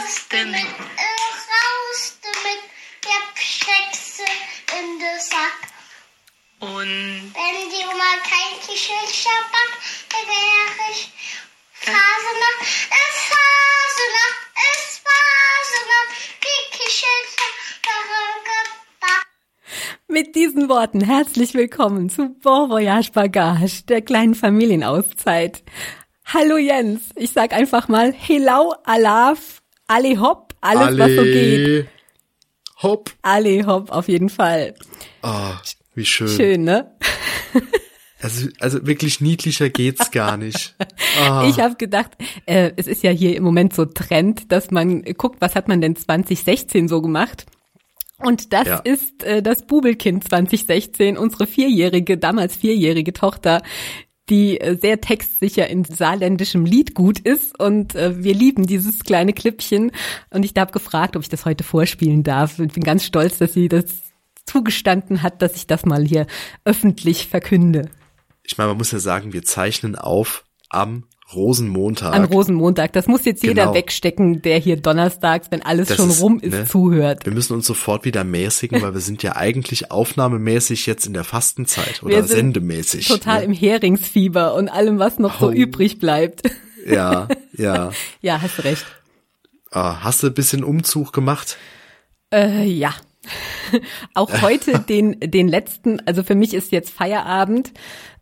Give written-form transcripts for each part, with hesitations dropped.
raus damit, ich hab Steckse in den Sack. Und Wenn die Oma kein Kischelcher backt, dann wäre ich Fasenacht, es Fasenacht, die Kischelcher backt. Mit diesen Worten herzlich willkommen zu Bon Voyage Bagage, der kleinen Familienauszeit. Hallo Jens, ich sag einfach mal Hello, Alaf, alle hopp, alles was so geht. Hopp. Alle hopp, auf jeden Fall. Ah, wie schön. Schön, ne? Also wirklich niedlicher geht's gar nicht. Ah. Ich habe gedacht, es ist ja hier im Moment so Trend, dass man guckt, was hat man denn 2016 so gemacht? Und das ist das Bubelkind 2016, unsere damals vierjährige Tochter, die sehr textsicher in saarländischem Liedgut ist. Und wir lieben dieses kleine Clipchen. Und ich habe gefragt, ob ich das heute vorspielen darf. Ich bin ganz stolz, dass sie das zugestanden hat, dass ich das mal hier öffentlich verkünde. Ich meine, man muss ja sagen, wir zeichnen auf am Rosenmontag. An Rosenmontag. Das muss jetzt jeder wegstecken, der hier donnerstags, wenn alles schon rum ist, zuhört. Wir müssen uns sofort wieder mäßigen, weil wir sind ja eigentlich aufnahmemäßig jetzt in der Fastenzeit oder sendemäßig. Total im Heringsfieber und allem, was noch so übrig bleibt. Ja. Ja, hast du recht. Hast du ein bisschen Umzug gemacht? Ja. Auch heute den letzten, also für mich ist jetzt Feierabend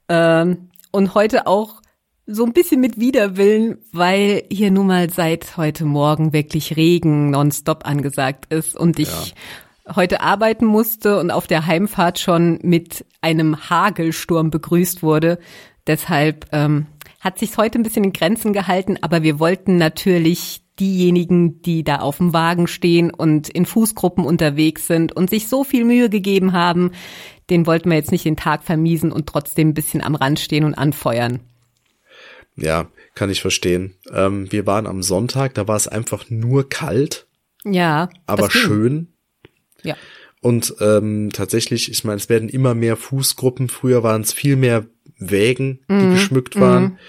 und heute auch so ein bisschen mit Widerwillen, weil hier nun mal seit heute Morgen wirklich Regen nonstop angesagt ist und ich heute arbeiten musste und auf der Heimfahrt schon mit einem Hagelsturm begrüßt wurde. Deshalb hat sich's heute ein bisschen in Grenzen gehalten, aber wir wollten natürlich diejenigen, die da auf dem Wagen stehen und in Fußgruppen unterwegs sind und sich so viel Mühe gegeben haben, den wollten wir jetzt nicht den Tag vermiesen und trotzdem ein bisschen am Rand stehen und anfeuern. Ja, kann ich verstehen. Wir waren am Sonntag, da war es einfach nur kalt. Ja. Aber schön. Ja. Und tatsächlich, ich meine, es werden immer mehr Fußgruppen. Früher waren es viel mehr Wägen, die geschmückt waren.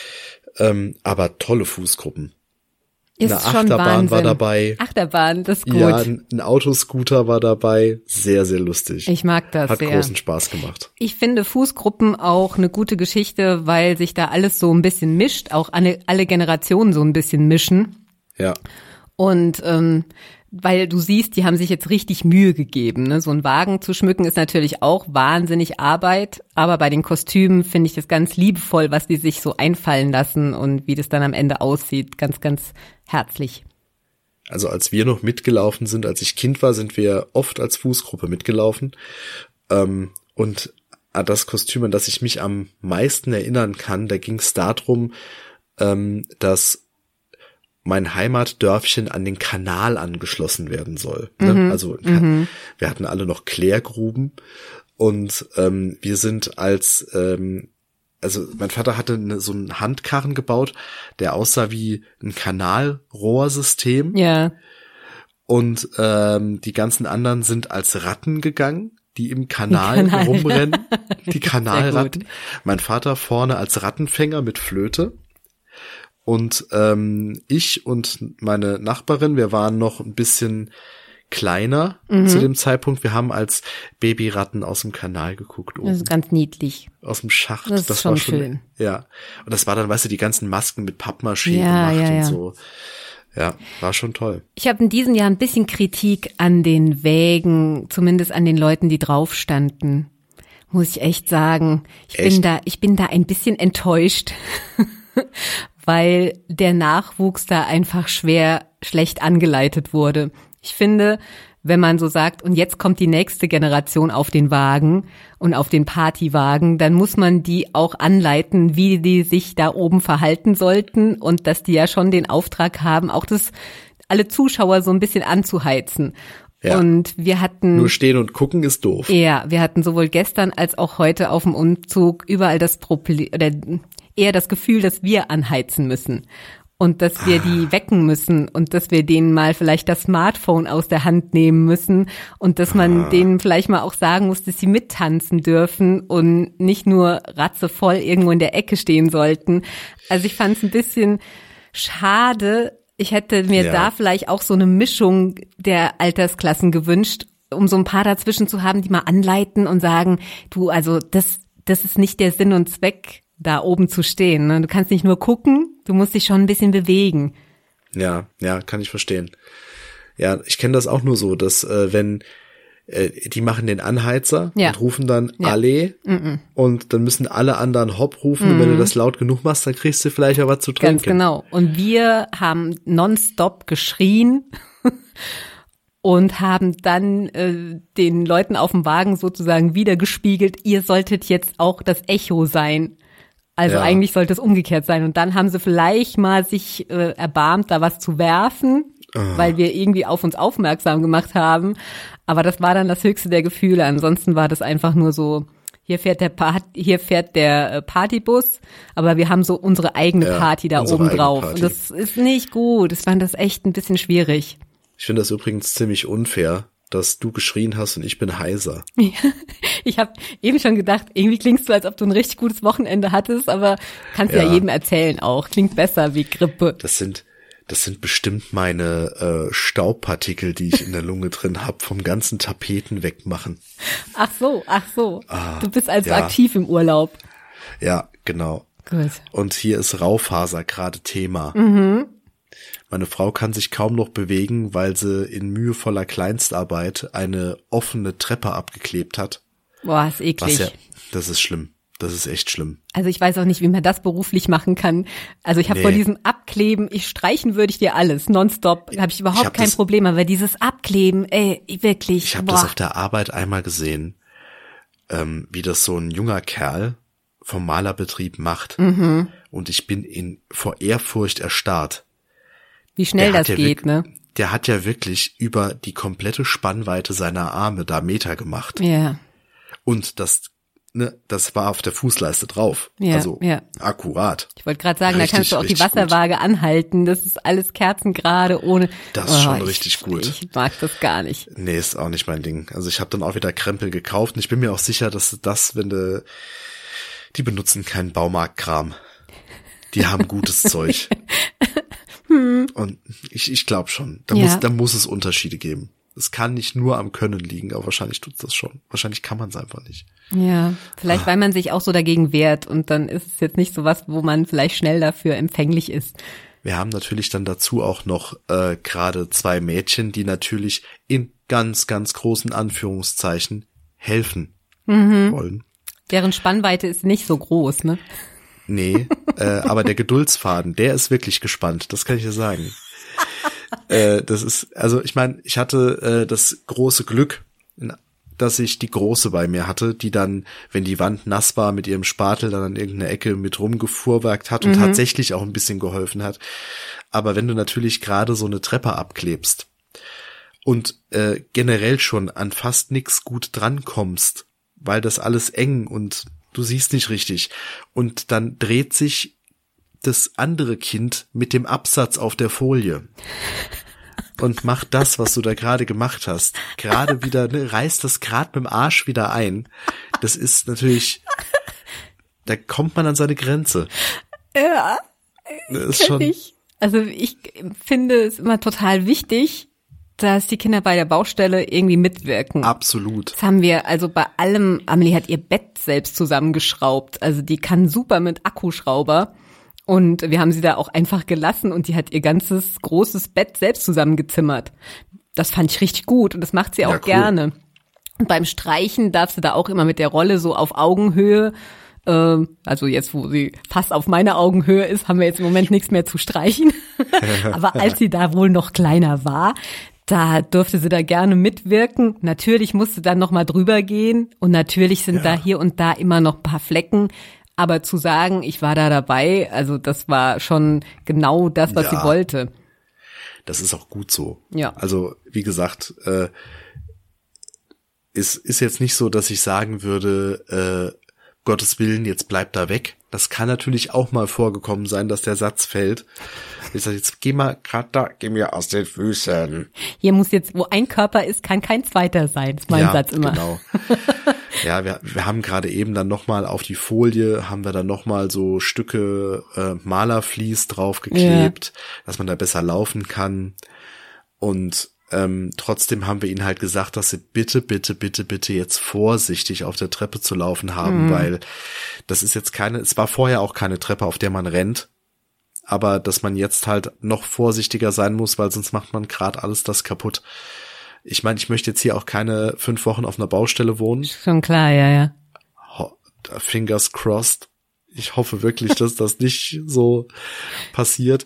Aber tolle Fußgruppen. Ist eine schon Achterbahn Wahnsinn. war dabei. Achterbahn, das ist gut. Ja, ein Autoscooter war dabei. Sehr, sehr lustig. Ich mag das sehr. sehr. Hat großen Spaß gemacht. Ich finde Fußgruppen auch eine gute Geschichte, weil sich da alles so ein bisschen mischt, auch alle Generationen so ein bisschen mischen. Ja. Und weil du siehst, die haben sich jetzt richtig Mühe gegeben. Ne? So einen Wagen zu schmücken ist natürlich auch wahnsinnig Arbeit, aber bei den Kostümen finde ich das ganz liebevoll, was die sich so einfallen lassen und wie das dann am Ende aussieht. Ganz, ganz herzlich. Also als wir noch mitgelaufen sind, als ich Kind war, sind wir oft als Fußgruppe mitgelaufen. Und das Kostüm, an das ich mich am meisten erinnern kann, da ging es darum, dass mein Heimatdörfchen an den Kanal angeschlossen werden soll. Ne? Also wir hatten alle noch Klärgruben und wir sind also mein Vater hatte so einen Handkarren gebaut, der aussah wie ein Kanalrohrsystem. Ja. Und die ganzen anderen sind als Ratten gegangen, die im Kanal rumrennen. Die Kanalratten. Mein Vater vorne als Rattenfänger mit Flöte. Und ich und meine Nachbarin, wir waren noch ein bisschen kleiner zu dem Zeitpunkt. Wir haben als Babyratten aus dem Kanal geguckt. Oben. Das ist ganz niedlich. Aus dem Schacht. Das ist schon war schön. Ja. Und das war dann, weißt du, die ganzen Masken mit Pappmaché gemacht und so. Ja, war schon toll. Ich habe in diesem Jahr ein bisschen Kritik an den Wägen, zumindest an den Leuten, die drauf standen. Muss ich echt sagen. Ich bin da ein bisschen enttäuscht. Weil der Nachwuchs da einfach schlecht angeleitet wurde. Ich finde, wenn man so sagt, und jetzt kommt die nächste Generation auf den Wagen und auf den Partywagen, dann muss man die auch anleiten, wie die sich da oben verhalten sollten und dass die ja schon den Auftrag haben, auch alle Zuschauer so ein bisschen anzuheizen. Ja. Und wir hatten nur stehen und gucken ist doof. Ja, wir hatten sowohl gestern als auch heute auf dem Umzug überall das Problem oder eher das Gefühl, dass wir anheizen müssen und dass wir die wecken müssen und dass wir denen mal vielleicht das Smartphone aus der Hand nehmen müssen und dass man denen vielleicht mal auch sagen muss, dass sie mittanzen dürfen und nicht nur ratzevoll irgendwo in der Ecke stehen sollten. Also ich fand es ein bisschen schade, Ich hätte mir da vielleicht auch so eine Mischung der Altersklassen gewünscht, um so ein paar dazwischen zu haben, die mal anleiten und sagen, du, also das ist nicht der Sinn und Zweck, da oben zu stehen. Ne? Du kannst nicht nur gucken, du musst dich schon ein bisschen bewegen. Ja, kann ich verstehen. Ja, ich kenne das auch nur so, dass wenn die machen den Anheizer und rufen dann Alle und dann müssen alle anderen Hopp rufen und wenn du das laut genug machst, dann kriegst du vielleicht auch was zu trinken. Ganz genau. Und wir haben nonstop geschrien und haben dann den Leuten auf dem Wagen sozusagen wiedergespiegelt, ihr solltet jetzt auch das Echo sein. Also eigentlich sollte es umgekehrt sein. Und dann haben sie vielleicht mal sich erbarmt, da was zu werfen, weil wir irgendwie auf uns aufmerksam gemacht haben. Aber das war dann das höchste der Gefühle. Ansonsten war das einfach nur so, hier fährt der Partybus, aber wir haben so unsere eigene Party da oben drauf. Party. Und das ist nicht gut. Ich fand das echt ein bisschen schwierig. Ich finde das übrigens ziemlich unfair, dass du geschrien hast und ich bin heiser. Ja, ich habe eben schon gedacht, irgendwie klingst du, als ob du ein richtig gutes Wochenende hattest, aber kannst ja jedem erzählen auch. Klingt besser wie Grippe. Das sind bestimmt meine Staubpartikel, die ich in der Lunge drin habe, vom ganzen Tapeten wegmachen. Ach so. Du bist also aktiv im Urlaub. Ja, genau. Gut. Und hier ist Raufaser gerade Thema. Meine Frau kann sich kaum noch bewegen, weil sie in mühevoller Kleinstarbeit eine offene Treppe abgeklebt hat. Boah, ist eklig. Das ist schlimm. Das ist echt schlimm. Also ich weiß auch nicht, wie man das beruflich machen kann. Also ich habe vor diesem Abkleben, streichen würde ich dir alles, nonstop, habe ich überhaupt kein Problem. Aber dieses Abkleben, wirklich. Ich habe das auf der Arbeit einmal gesehen, wie das so ein junger Kerl vom Malerbetrieb macht. Und ich bin vor Ehrfurcht erstarrt. Wie schnell das geht, ne? Der hat ja wirklich über die komplette Spannweite seiner Arme da Meter gemacht. Ja. Und das war auf der Fußleiste drauf. Also akkurat. Ich wollte gerade sagen, da kannst du auch die Wasserwaage gut anhalten. Das ist alles kerzengerade, ohne. Das ist schon richtig gut. Ich mag das gar nicht. Nee, ist auch nicht mein Ding. Also ich habe dann auch wieder Krempel gekauft und ich bin mir auch sicher, dass die benutzen keinen Baumarktkram. Die haben gutes Zeug. Und ich glaube schon. Da muss es Unterschiede geben. Es kann nicht nur am Können liegen, aber wahrscheinlich tut's das schon. Wahrscheinlich kann man es einfach nicht. Ja, vielleicht weil man sich auch so dagegen wehrt und dann ist es jetzt nicht so was, wo man vielleicht schnell dafür empfänglich ist. Wir haben natürlich dann dazu auch noch gerade 2 Mädchen, die natürlich in ganz, ganz großen Anführungszeichen helfen wollen. Deren Spannweite ist nicht so groß, ne? Nee, aber der Geduldsfaden, der ist wirklich gespannt, das kann ich dir sagen. Das ist, also ich meine, ich hatte das große Glück, dass ich die Große bei mir hatte, die dann, wenn die Wand nass war, mit ihrem Spatel dann an irgendeiner Ecke mit rumgefuhrwerkt hat und tatsächlich auch ein bisschen geholfen hat. Aber wenn du natürlich gerade so eine Treppe abklebst und generell schon an fast nix gut drankommst, weil das alles eng und du siehst nicht richtig und dann dreht sich das andere Kind mit dem Absatz auf der Folie und macht das, was du da gerade gemacht hast. Gerade wieder, reißt das gerade mit dem Arsch wieder ein. Das ist natürlich, da kommt man an seine Grenze. Ja, das ist schon. Also ich finde es immer total wichtig, dass die Kinder bei der Baustelle irgendwie mitwirken. Absolut. Das haben wir also bei allem. Amelie hat ihr Bett selbst zusammengeschraubt. Also die kann super mit Akkuschrauber. Und wir haben sie da auch einfach gelassen und die hat ihr ganzes großes Bett selbst zusammengezimmert. Das fand ich richtig gut und das macht sie auch cool. Gerne. Und beim Streichen darf sie da auch immer mit der Rolle so auf Augenhöhe, also jetzt, wo sie fast auf meiner Augenhöhe ist, haben wir jetzt im Moment nichts mehr zu streichen. Aber als sie da wohl noch kleiner war, da durfte sie da gerne mitwirken. Natürlich musste dann noch mal drüber gehen und natürlich sind da hier und da immer noch ein paar Flecken. Aber zu sagen, ich war da dabei, also das war schon genau das, was sie wollte. Das ist auch gut so. Ja. Also wie gesagt, ist jetzt nicht so, dass ich sagen würde, Gottes Willen, jetzt bleib da weg. Das kann natürlich auch mal vorgekommen sein, dass der Satz fällt. Ich sage, jetzt geh mir aus den Füßen. Hier muss jetzt, wo ein Körper ist, kann kein zweiter sein, ist mein Satz immer. Genau. Ja, wir haben gerade eben dann nochmal auf die Folie, haben wir dann nochmal so Stücke Malervlies draufgeklebt, dass man da besser laufen kann. Und trotzdem haben wir ihnen halt gesagt, dass sie bitte jetzt vorsichtig auf der Treppe zu laufen haben, weil das ist jetzt es war vorher auch keine Treppe, auf der man rennt. Aber dass man jetzt halt noch vorsichtiger sein muss, weil sonst macht man gerade alles das kaputt. Ich meine, ich möchte jetzt hier auch keine 5 Wochen auf einer Baustelle wohnen. Schon klar, ja. Fingers crossed. Ich hoffe wirklich, dass das nicht so passiert.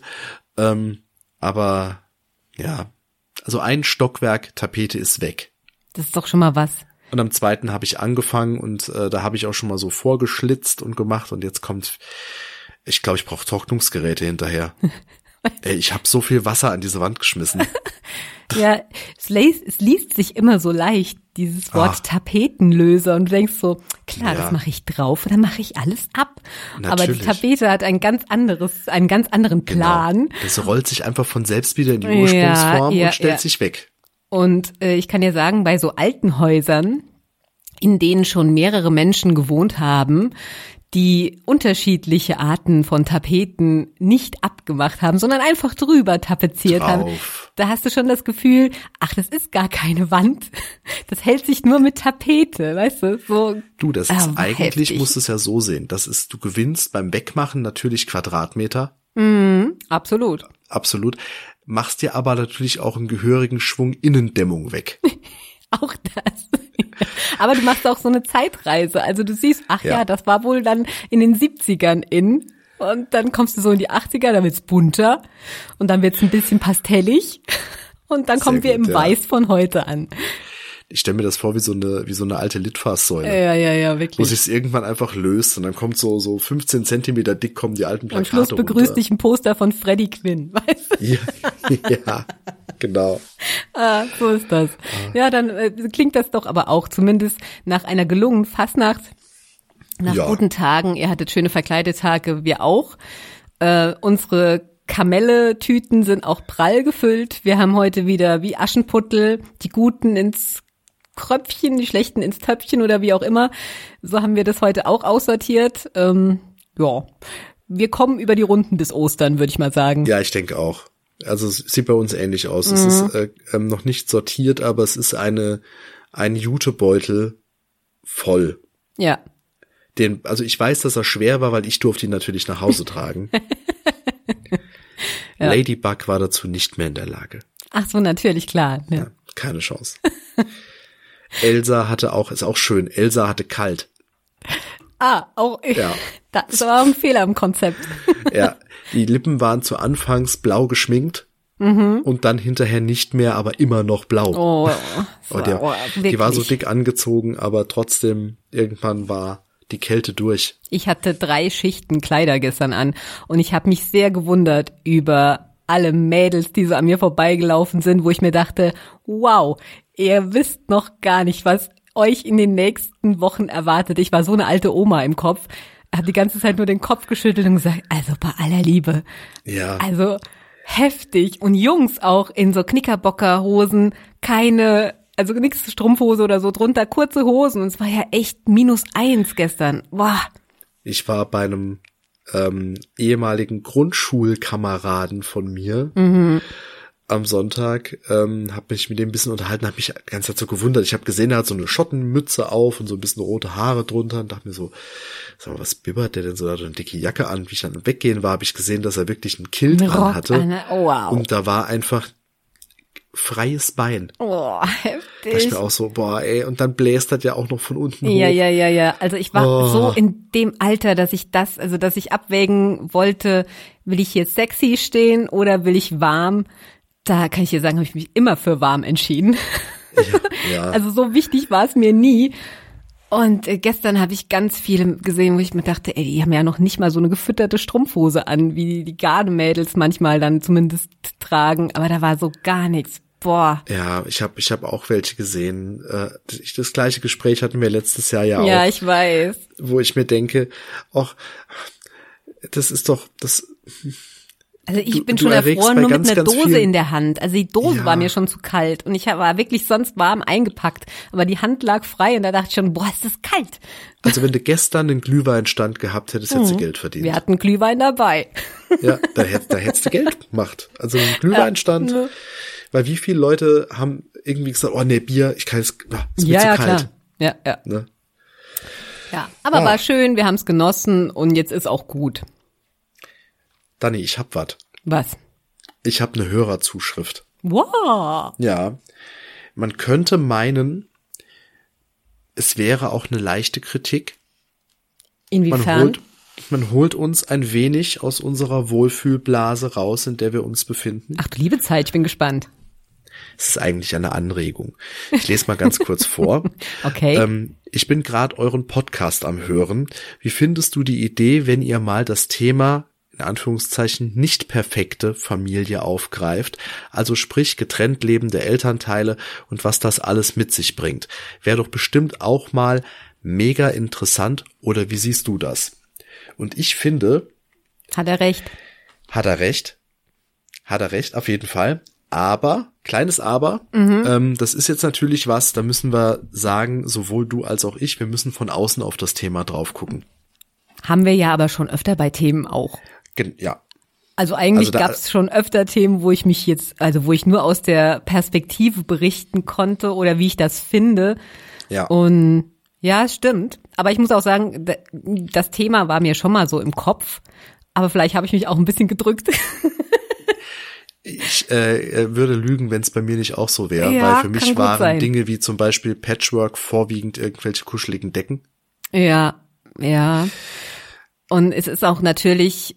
Aber ja, also ein Stockwerk Tapete ist weg. Das ist doch schon mal was. Und am 2. habe ich angefangen und da habe ich auch schon mal so vorgeschlitzt und gemacht und jetzt kommt, ich glaube, ich brauche Trocknungsgeräte hinterher. Ey, ich habe so viel Wasser an diese Wand geschmissen. Ja, es liest sich immer so leicht, dieses Wort Tapetenlöser. Und du denkst so, klar, das mache ich drauf und dann mache ich alles ab. Natürlich. Aber die Tapete hat einen ganz anderen Plan. Genau. Das rollt sich einfach von selbst wieder in die Ursprungsform und stellt sich weg. Und ich kann dir sagen, bei so alten Häusern, in denen schon mehrere Menschen gewohnt haben, die unterschiedliche Arten von Tapeten nicht abgemacht haben, sondern einfach drüber tapeziert haben. Da hast du schon das Gefühl, ach, das ist gar keine Wand. Das hält sich nur mit Tapete, weißt du? So. Du, das ist eigentlich, heftig. musst du es ja so sehen. Du gewinnst beim Wegmachen natürlich Quadratmeter. Absolut. Absolut. Machst dir aber natürlich auch einen gehörigen Schwung Innendämmung weg. Auch das. Aber du machst auch so eine Zeitreise. Also du siehst, ach ja, das war wohl dann in den 70ern in. Und dann kommst du so in die 80er, dann wird's bunter. Und dann wird's ein bisschen pastellig. Und dann kommen wir im Weiß von heute an. Ich stelle mir das vor wie so eine alte Litfaßsäule. Ja, wirklich. Wo sich's irgendwann einfach löst und dann kommt so 15 Zentimeter dick kommen die alten Plakate Am Schluss begrüßt dich ein Poster von Freddie Quinn, weißt du? Ja, genau. So ist das. Ja, dann klingt das doch aber auch zumindest nach einer gelungenen Fastnacht, nach guten Tagen. Ihr hattet schöne Verkleidetage, wir auch. Unsere Kamelle-Tüten sind auch prall gefüllt. Wir haben heute wieder wie Aschenputtel die Guten ins Kröpfchen, die Schlechten ins Töpfchen oder wie auch immer. So haben wir das heute auch aussortiert. Wir kommen über die Runden bis Ostern, würde ich mal sagen. Ja, ich denke auch. Also es sieht bei uns ähnlich aus. Es ist noch nicht sortiert, aber es ist ein Jutebeutel voll. Ja. Also ich weiß, dass er schwer war, weil ich durfte ihn natürlich nach Hause tragen. Ja. Ladybug war dazu nicht mehr in der Lage. Ach so, natürlich, klar. Ja, keine Chance. Elsa ist auch schön, Elsa hatte kalt. Ja. Das ist aber auch ein Fehler im Konzept. Ja, die Lippen waren zu Anfangs blau geschminkt und dann hinterher nicht mehr, aber immer noch blau. Die war so dick angezogen, aber trotzdem irgendwann war die Kälte durch. Ich hatte 3 Schichten Kleider gestern an und ich habe mich sehr gewundert über alle Mädels, die so an mir vorbeigelaufen sind, wo ich mir dachte, wow, ihr wisst noch gar nicht, was euch in den nächsten Wochen erwartet. Ich war so eine alte Oma im Kopf, habe die ganze Zeit nur den Kopf geschüttelt und gesagt, also bei aller Liebe, also heftig. Und Jungs auch in so Knickerbockerhosen, also nichts Strumpfhose oder so drunter, kurze Hosen. Und es war ja echt -1 gestern. Boah. Ich war bei einem ehemaligen Grundschulkameraden von mir am Sonntag, habe mich mit dem ein bisschen unterhalten, habe mich die ganze Zeit so gewundert. Ich habe gesehen, er hat so eine Schottenmütze auf und so ein bisschen rote Haare drunter und dachte mir so, sag mal, was bibbert der denn so? Da hat er eine dicke Jacke an. Wie ich dann weggehen war, habe ich gesehen, dass er wirklich einen Kilt dran hatte. Oh, wow. Und da war einfach freies Bein. Oh, heftig. Da ich mir auch so, und dann bläst das ja auch noch von unten hoch. Ja. Also ich war so in dem Alter, dass ich abwägen wollte, will ich hier sexy stehen oder will ich warm? Da kann ich dir sagen, habe ich mich immer für warm entschieden. Ja. Also so wichtig war es mir nie. Und gestern habe ich ganz viele gesehen, wo ich mir dachte, die haben ja noch nicht mal so eine gefütterte Strumpfhose an, wie die Gardemädels manchmal dann zumindest tragen. Aber da war so gar nichts. Boah. Ja, ich hab auch welche gesehen. Das gleiche Gespräch hatten wir letztes Jahr ja auch. Ja, ich weiß. Wo ich mir denke, Also ich bin du schon erregst erfroren, bei nur mit ganz, einer ganz Dose vielen- in der Hand. Also die Dose Ja. war mir schon zu kalt und ich war wirklich sonst warm eingepackt. Aber die Hand lag frei und da dachte ich schon, boah, ist das kalt. Also wenn du gestern den Glühweinstand gehabt hättest, hättest du Geld verdient. Wir hatten Glühwein dabei. Ja, da hättest du Geld gemacht. Also ein Glühweinstand, Ja. weil wie viele Leute haben irgendwie gesagt, oh nee, Bier, ich kann jetzt, ist mir zu Ja, kalt. klar. Ja, ja. Ne? Ja, aber Ah. war schön, wir haben es genossen und jetzt ist auch gut. Dani, ich hab was. Was? Ich habe eine Hörerzuschrift. Wow. Ja, man könnte meinen, es wäre auch eine leichte Kritik. Inwiefern? Man holt uns ein wenig aus unserer Wohlfühlblase raus, in der wir uns befinden. Ach du liebe Zeit, ich bin gespannt. Es ist eigentlich eine Anregung. Ich lese mal ganz kurz vor. Okay. Ich bin gerade euren Podcast am Hören. Wie findest du die Idee, wenn ihr mal das Thema, in Anführungszeichen, nicht perfekte Familie aufgreift? Also sprich getrennt lebende Elternteile und was das alles mit sich bringt. Wäre doch bestimmt auch mal mega interessant, oder wie siehst du das? Und ich finde, Hat er recht? hat er recht, auf jeden Fall. Aber, kleines Aber, das ist jetzt natürlich was, da müssen wir sagen, sowohl du als auch ich, wir müssen von außen auf das Thema drauf gucken. Haben wir ja aber schon öfter bei Themen auch. Ja, Also eigentlich Also da- gab es schon öfter Themen, wo ich mich jetzt, also wo ich nur aus der Perspektive berichten konnte oder wie ich das finde. ja. Und ja, stimmt. Aber ich muss auch sagen, das Thema war mir schon mal so im Kopf. Aber vielleicht habe ich mich auch ein bisschen gedrückt. Ich würde lügen, wenn es bei mir nicht auch so wäre, Ja, weil für kann mich gut waren sein. Dinge wie zum Beispiel Patchwork vorwiegend irgendwelche kuscheligen Decken. Ja, ja. Und es ist auch natürlich,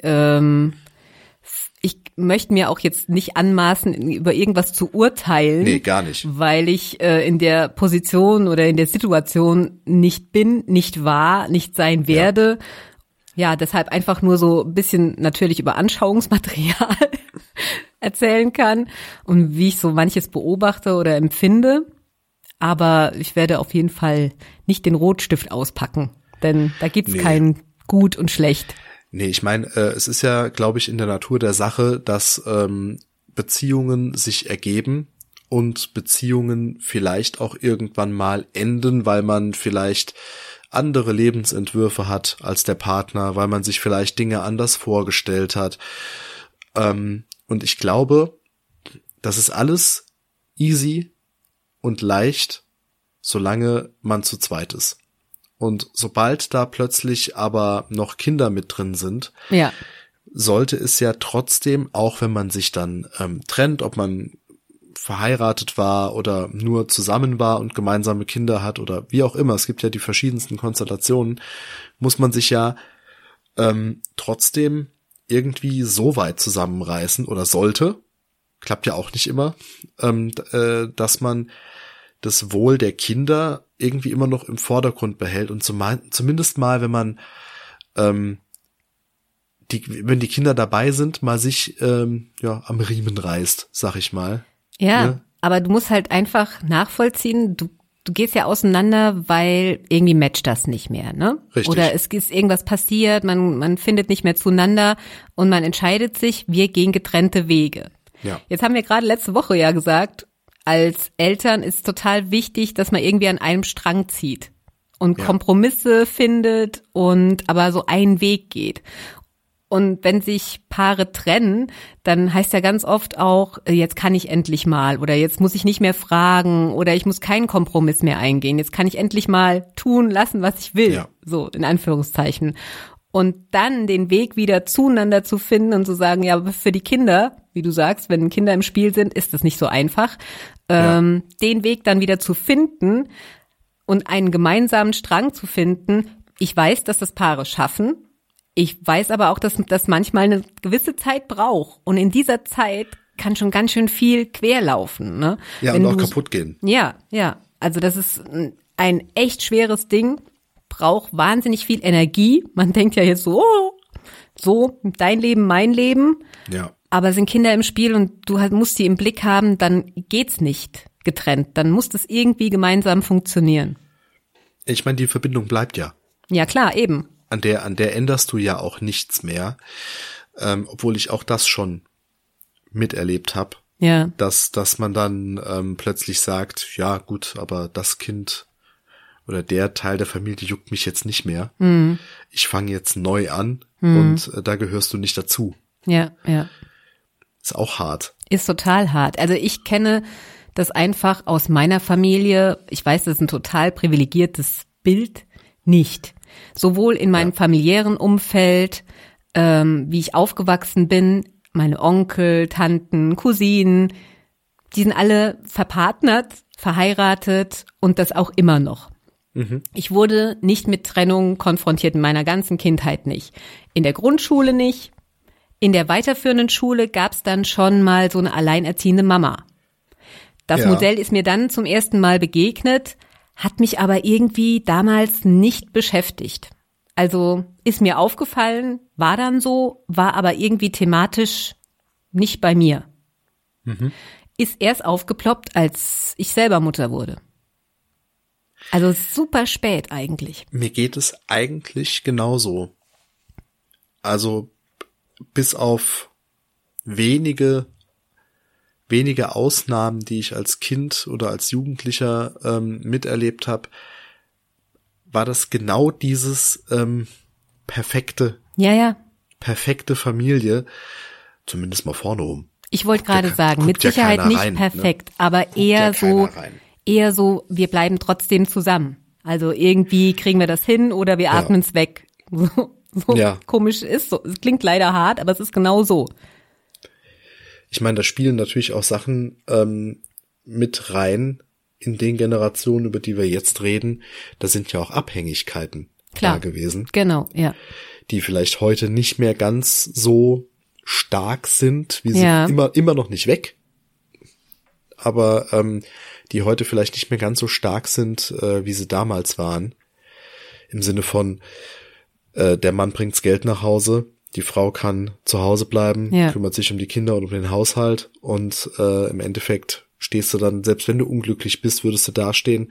ich möchte mir auch jetzt nicht anmaßen, über irgendwas zu urteilen. Nee, gar nicht. Weil ich in der Position oder in der Situation nicht bin, nicht war, nicht sein werde. Ja, deshalb einfach nur so ein bisschen natürlich über Anschauungsmaterial erzählen kann und wie ich so manches beobachte oder empfinde. Aber ich werde auf jeden Fall nicht den Rotstift auspacken, denn da gibt's Nee. kein Gut und Schlecht. Nee, ich meine, es ist ja, glaube ich, in der Natur der Sache, dass Beziehungen sich ergeben und Beziehungen vielleicht auch irgendwann mal enden, weil man vielleicht andere Lebensentwürfe hat als der Partner, weil man sich vielleicht Dinge anders vorgestellt hat. Und ich glaube, das ist alles easy und leicht, solange man zu zweit ist. Und sobald da plötzlich aber noch Kinder mit drin sind, Ja, sollte es ja trotzdem, auch wenn man sich dann trennt, ob man verheiratet war oder nur zusammen war und gemeinsame Kinder hat oder wie auch immer, es gibt ja die verschiedensten Konstellationen, muss man sich ja trotzdem irgendwie so weit zusammenreißen oder sollte, klappt ja auch nicht immer, dass man das Wohl der Kinder irgendwie immer noch im Vordergrund behält und zumindest mal, wenn man wenn die Kinder dabei sind, mal sich am Riemen reißt, sag ich mal. ja, Ne? aber du musst halt einfach nachvollziehen, du gehst ja auseinander, weil irgendwie matcht das nicht mehr, ne? Richtig. Oder es ist irgendwas passiert, man findet nicht mehr zueinander und man entscheidet sich, wir gehen getrennte Wege. Ja. Jetzt haben wir gerade letzte Woche ja gesagt, als Eltern ist total wichtig, dass man irgendwie an einem Strang zieht und Ja. Kompromisse findet und aber so einen Weg geht. Und wenn sich Paare trennen, dann heißt ja ganz oft auch, jetzt kann ich endlich mal oder jetzt muss ich nicht mehr fragen oder ich muss keinen Kompromiss mehr eingehen. Jetzt kann ich endlich mal tun lassen, was ich will. Ja. So in Anführungszeichen. Und dann den Weg wieder zueinander zu finden und zu sagen, ja, aber für die Kinder, wie du sagst, wenn Kinder im Spiel sind, ist das nicht so einfach. Den Weg dann wieder zu finden und einen gemeinsamen Strang zu finden. Ich weiß, dass das Paare schaffen. Ich weiß aber auch, dass das manchmal eine gewisse Zeit braucht. Und in dieser Zeit kann schon ganz schön viel querlaufen, ne? Ja, Wenn und auch du- kaputt gehen. Ja, ja. Also das ist ein echt schweres Ding, braucht wahnsinnig viel Energie. Man denkt ja jetzt so, dein Leben, mein Leben. Ja. Aber sind Kinder im Spiel und du musst die im Blick haben, dann geht's nicht getrennt. Dann muss das irgendwie gemeinsam funktionieren. Ich meine, die Verbindung bleibt ja. Ja, klar, eben. An der änderst du ja auch nichts mehr. obwohl ich auch das schon miterlebt habe. Ja. Dass man dann plötzlich sagt, ja gut, aber das Kind oder der Teil der Familie juckt mich jetzt nicht mehr. Ich fange jetzt neu an und da gehörst du nicht dazu. Ja, ja. Ist auch hart. Ist total hart. Also ich kenne das einfach aus meiner Familie. Ich weiß, das ist ein total privilegiertes Bild, nicht. Sowohl in meinem familiären Umfeld, wie ich aufgewachsen bin, meine Onkel, Tanten, Cousinen, die sind alle verpartnert, verheiratet und das auch immer noch. Ich wurde nicht mit Trennung konfrontiert, in meiner ganzen Kindheit nicht. In der Grundschule nicht. In der weiterführenden Schule gab es dann schon mal so eine alleinerziehende Mama. Das Modell ist mir dann zum ersten Mal begegnet, hat mich aber irgendwie damals nicht beschäftigt. Also ist mir aufgefallen, war dann so, war aber irgendwie thematisch nicht bei mir. Ist erst aufgeploppt, als ich selber Mutter wurde. Also super spät eigentlich. Mir geht es eigentlich genauso. Also bis auf wenige Ausnahmen, die ich als Kind oder als Jugendlicher miterlebt habe, war das genau dieses perfekte Familie, zumindest mal vorne rum. Ich wollte gerade sagen, mit ja Sicherheit nicht rein, perfekt, ne? aber eher so, wir bleiben trotzdem zusammen. Also irgendwie kriegen wir das hin oder wir atmen es weg. So komisch ist so. Es klingt leider hart, aber es ist genau so. Ich meine, da spielen natürlich auch Sachen mit rein in den Generationen, über die wir jetzt reden. Da sind ja auch Abhängigkeiten da gewesen. Genau, ja. Die vielleicht heute nicht mehr ganz so stark sind, wie sie immer noch nicht weg. Aber die heute vielleicht nicht mehr ganz so stark sind, wie sie damals waren. Im Sinne von, der Mann bringt's Geld nach Hause, die Frau kann zu Hause bleiben, kümmert sich um die Kinder und um den Haushalt und im Endeffekt stehst du dann, selbst wenn du unglücklich bist, würdest du dastehen,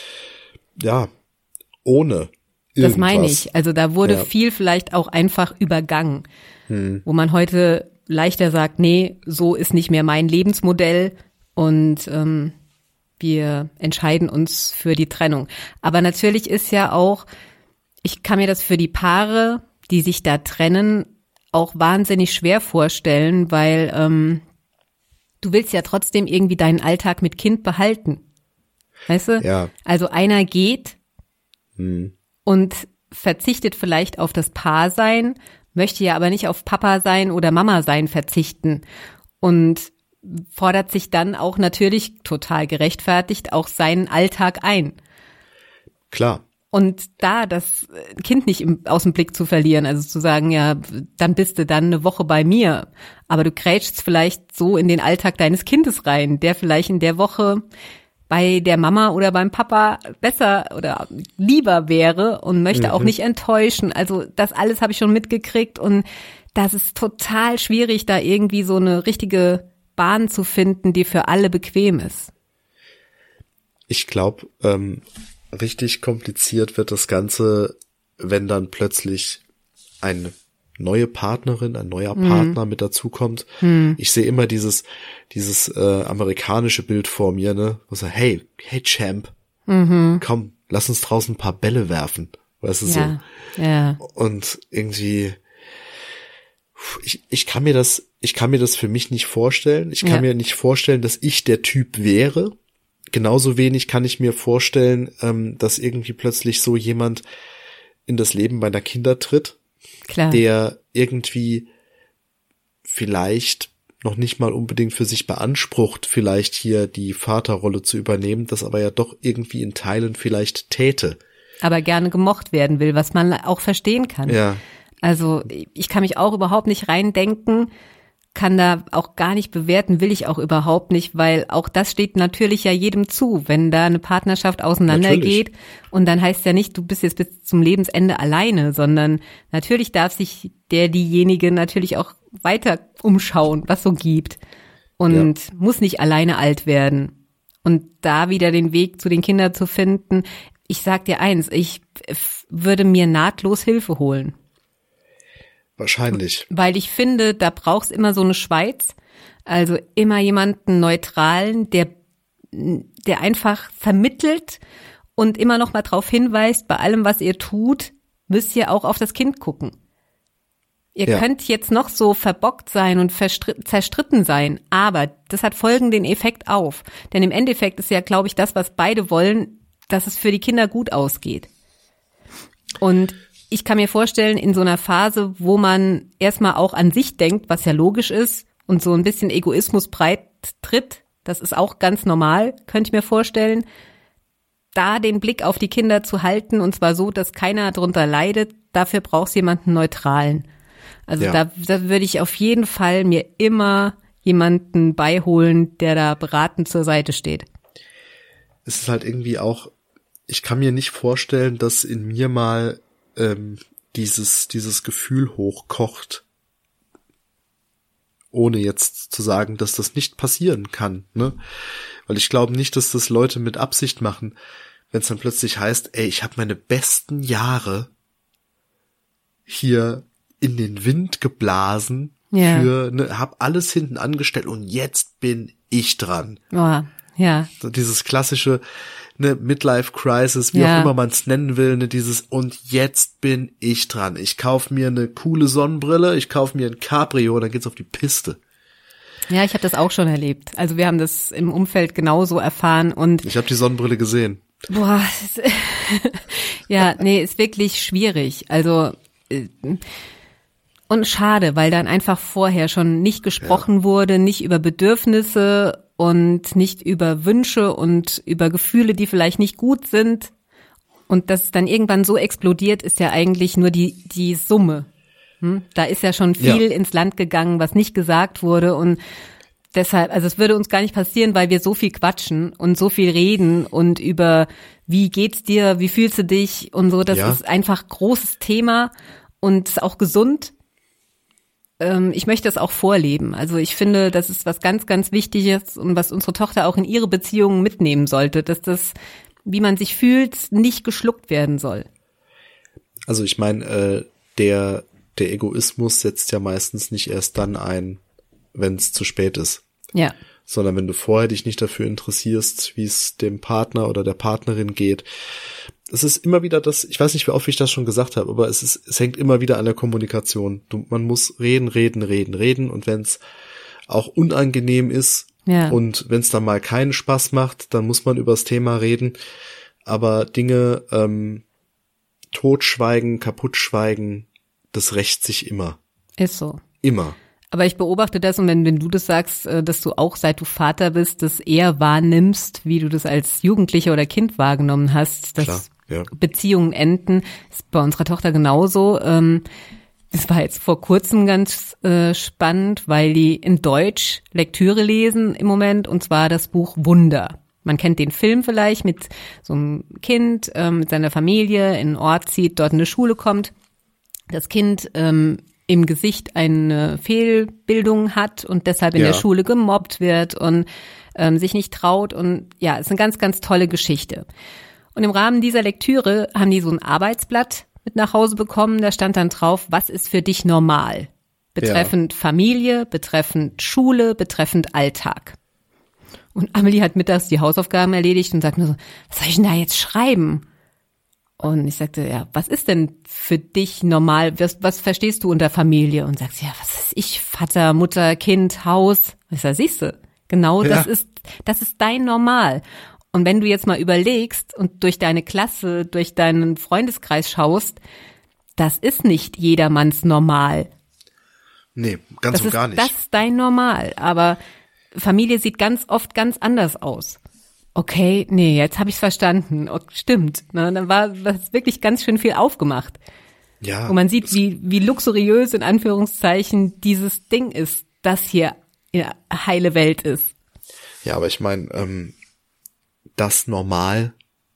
ohne irgendwas. Das meine ich. Also da wurde viel vielleicht auch einfach übergangen, wo man heute leichter sagt, nee, so ist nicht mehr mein Lebensmodell und wir entscheiden uns für die Trennung. Aber natürlich ist ja auch, ich kann mir das für die Paare, die sich da trennen, auch wahnsinnig schwer vorstellen, weil du willst ja trotzdem irgendwie deinen Alltag mit Kind behalten. Weißt du? Ja. Also einer geht und verzichtet vielleicht auf das Paarsein, möchte ja aber nicht auf Papa sein oder Mama sein verzichten und fordert sich dann auch natürlich total gerechtfertigt auch seinen Alltag ein. Klar. Und da das Kind nicht aus dem Blick zu verlieren, also zu sagen, ja, dann bist du dann eine Woche bei mir, aber du grätschst vielleicht so in den Alltag deines Kindes rein, der vielleicht in der Woche bei der Mama oder beim Papa besser oder lieber wäre und möchte auch nicht enttäuschen. Also das alles habe ich schon mitgekriegt und das ist total schwierig, da irgendwie so eine richtige Bahn zu finden, die für alle bequem ist. Ich glaube, richtig kompliziert wird das Ganze, wenn dann plötzlich eine neue Partnerin, ein neuer Partner mit dazukommt. Ich sehe immer dieses amerikanische Bild vor mir, ne, wo so, hey Champ, komm, lass uns draußen ein paar Bälle werfen, weißt du, so. Ja. Und irgendwie, ich kann mir das für mich nicht vorstellen. Ich kann mir nicht vorstellen, dass ich der Typ wäre. Genauso wenig kann ich mir vorstellen, dass irgendwie plötzlich so jemand in das Leben meiner Kinder tritt, der irgendwie vielleicht noch nicht mal unbedingt für sich beansprucht, vielleicht hier die Vaterrolle zu übernehmen, das aber ja doch irgendwie in Teilen vielleicht täte. Aber gerne gemocht werden will, was man auch verstehen kann. Ja. Also ich kann mich auch überhaupt nicht reindenken, kann da auch gar nicht bewerten, will ich auch überhaupt nicht, weil auch das steht natürlich ja jedem zu, wenn da eine Partnerschaft auseinandergeht. Und dann heißt ja nicht, du bist jetzt bis zum Lebensende alleine, sondern natürlich darf sich diejenige natürlich auch weiter umschauen, was so gibt und muss nicht alleine alt werden. Und da wieder den Weg zu den Kindern zu finden, ich sag dir eins, ich würde mir nahtlos Hilfe holen. Wahrscheinlich. Weil ich finde, da brauchst immer so eine Schweiz, also immer jemanden Neutralen, der einfach vermittelt und immer noch mal drauf hinweist, bei allem, was ihr tut, müsst ihr auch auf das Kind gucken. Ihr könnt jetzt noch so verbockt sein und zerstritten sein, aber das hat folgenden Effekt auf. Denn im Endeffekt ist ja, glaube ich, das, was beide wollen, dass es für die Kinder gut ausgeht. Und ich kann mir vorstellen, in so einer Phase, wo man erstmal auch an sich denkt, was ja logisch ist, und so ein bisschen Egoismus breit tritt, das ist auch ganz normal, könnte ich mir vorstellen, da den Blick auf die Kinder zu halten, und zwar so, dass keiner drunter leidet, dafür brauchst du jemanden Neutralen. Also da würde ich auf jeden Fall mir immer jemanden beiholen, der da beratend zur Seite steht. Es ist halt irgendwie auch, ich kann mir nicht vorstellen, dass in mir mal dieses Gefühl hochkocht, ohne jetzt zu sagen, dass das nicht passieren kann, ne? Weil ich glaube nicht, dass das Leute mit Absicht machen, wenn es dann plötzlich heißt, ey, ich habe meine besten Jahre hier in den Wind geblasen, hab alles hinten angestellt und jetzt bin ich dran. Oh, ja. So dieses klassische, ne, Midlife Crisis, wie auch immer man es nennen will, ne, dieses und jetzt bin ich dran. Ich kauf mir eine coole Sonnenbrille, ich kauf mir ein Cabrio, dann geht's auf die Piste. Ja, ich habe das auch schon erlebt. Also wir haben das im Umfeld genauso erfahren und ich habe die Sonnenbrille gesehen. Boah, ist wirklich schwierig. Also und schade, weil dann einfach vorher schon nicht gesprochen wurde, nicht über Bedürfnisse und nicht über Wünsche und über Gefühle, die vielleicht nicht gut sind. Und dass es dann irgendwann so explodiert, ist ja eigentlich nur die Summe. Da ist ja schon viel ins Land gegangen, was nicht gesagt wurde. Und deshalb, also es würde uns gar nicht passieren, weil wir so viel quatschen und so viel reden und über wie geht's dir, wie fühlst du dich und so. Das ist einfach großes Thema und ist auch gesund. Ich möchte das auch vorleben. Also ich finde, das ist was ganz, ganz Wichtiges und was unsere Tochter auch in ihre Beziehungen mitnehmen sollte, dass das, wie man sich fühlt, nicht geschluckt werden soll. Also ich meine, der Egoismus setzt ja meistens nicht erst dann ein, wenn es zu spät ist. Ja. Sondern wenn du vorher dich nicht dafür interessierst, wie es dem Partner oder der Partnerin geht. Es ist immer wieder das, ich weiß nicht, wie oft ich das schon gesagt habe, aber es hängt immer wieder an der Kommunikation. Man muss reden und wenn es auch unangenehm ist und wenn es dann mal keinen Spaß macht, dann muss man über das Thema reden. Aber Dinge totschweigen, kaputtschweigen, das rächt sich immer. Ist so. Immer. Aber ich beobachte das und wenn du das sagst, dass du auch, seit du Vater bist, das eher wahrnimmst, wie du das als Jugendlicher oder Kind wahrgenommen hast, dass Klar, ja. Beziehungen enden, ist bei unserer Tochter genauso. Das war jetzt vor kurzem ganz spannend, weil die in Deutsch Lektüre lesen im Moment, und zwar das Buch Wunder. Man kennt den Film vielleicht mit so einem Kind, mit seiner Familie in einen Ort zieht, dort in eine Schule kommt. Das Kind im Gesicht eine Fehlbildung hat und deshalb in der Schule gemobbt wird und sich nicht traut. Und ja, ist eine ganz, ganz tolle Geschichte. Und im Rahmen dieser Lektüre haben die so ein Arbeitsblatt mit nach Hause bekommen. Da stand dann drauf, was ist für dich normal? Betreffend Familie, betreffend Schule, betreffend Alltag. Und Amelie hat mittags die Hausaufgaben erledigt und sagt nur so, was soll ich denn da jetzt schreiben? Und ich sagte, ja, was ist denn für dich normal? Was verstehst du unter Familie? Und sagst, ja, was weiß ich, Vater, Mutter, Kind, Haus. Ich sag, siehst du, genau das ist dein Normal. Und wenn du jetzt mal überlegst und durch deine Klasse, durch deinen Freundeskreis schaust, das ist nicht jedermanns Normal. Nee, ganz und gar nicht. Das ist dein Normal. Aber Familie sieht ganz oft ganz anders aus. Okay, nee, jetzt habe ich's verstanden. Oh, stimmt. Ne, dann war das wirklich ganz schön viel aufgemacht. Ja. Und man sieht, wie luxuriös in Anführungszeichen dieses Ding ist, das hier eine heile Welt ist. Ja, aber ich meine, das Normal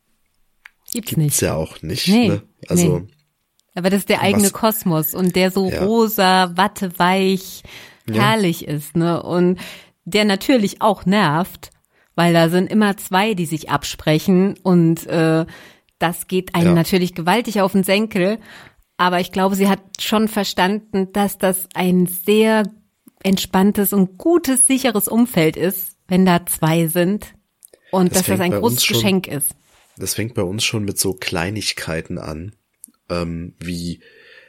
gibt's nicht. Ja auch nicht. Nee, ne? Also, nee. Aber das ist der eigene Kosmos und der so rosa, watteweich, herrlich ist, ne? Und der natürlich auch nervt, weil da sind immer zwei, die sich absprechen und das geht einem natürlich gewaltig auf den Senkel. Aber ich glaube, sie hat schon verstanden, dass das ein sehr entspanntes und gutes, sicheres Umfeld ist, wenn da 2 sind und dass das ein großes Geschenk ist. Das fängt bei uns schon mit so Kleinigkeiten an, wie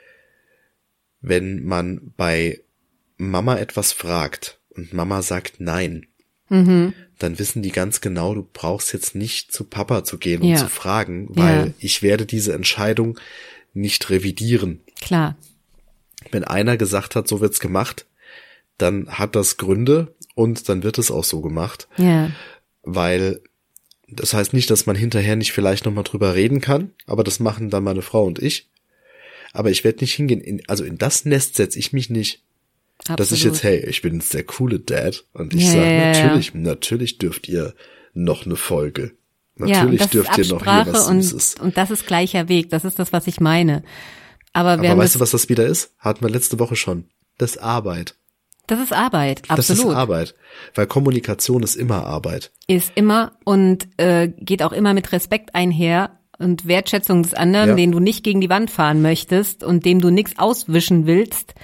wenn man bei Mama etwas fragt und Mama sagt nein, dann wissen die ganz genau, du brauchst jetzt nicht zu Papa zu gehen und zu fragen, weil ich werde diese Entscheidung nicht revidieren. Klar. Wenn einer gesagt hat, so wird's gemacht, dann hat das Gründe und dann wird es auch so gemacht. Ja. Weil das heißt nicht, dass man hinterher nicht vielleicht nochmal drüber reden kann, aber das machen dann meine Frau und ich. Aber ich werde nicht hingehen, in das Nest setze ich mich nicht. Absolut. Dass ich jetzt, hey, ich bin jetzt der coole Dad und ich sage, natürlich dürft ihr noch eine Folge. Natürlich dürft ihr noch hier was Süßes. Und das ist gleicher Weg, das ist das, was ich meine. Aber weißt du, was das wieder ist? Hatten wir letzte Woche schon. Das ist Arbeit. Das ist Arbeit, absolut. Das ist Arbeit, weil Kommunikation ist immer Arbeit. Ist immer und geht auch immer mit Respekt einher. Und Wertschätzung des anderen, den du nicht gegen die Wand fahren möchtest und dem du nichts auswischen willst.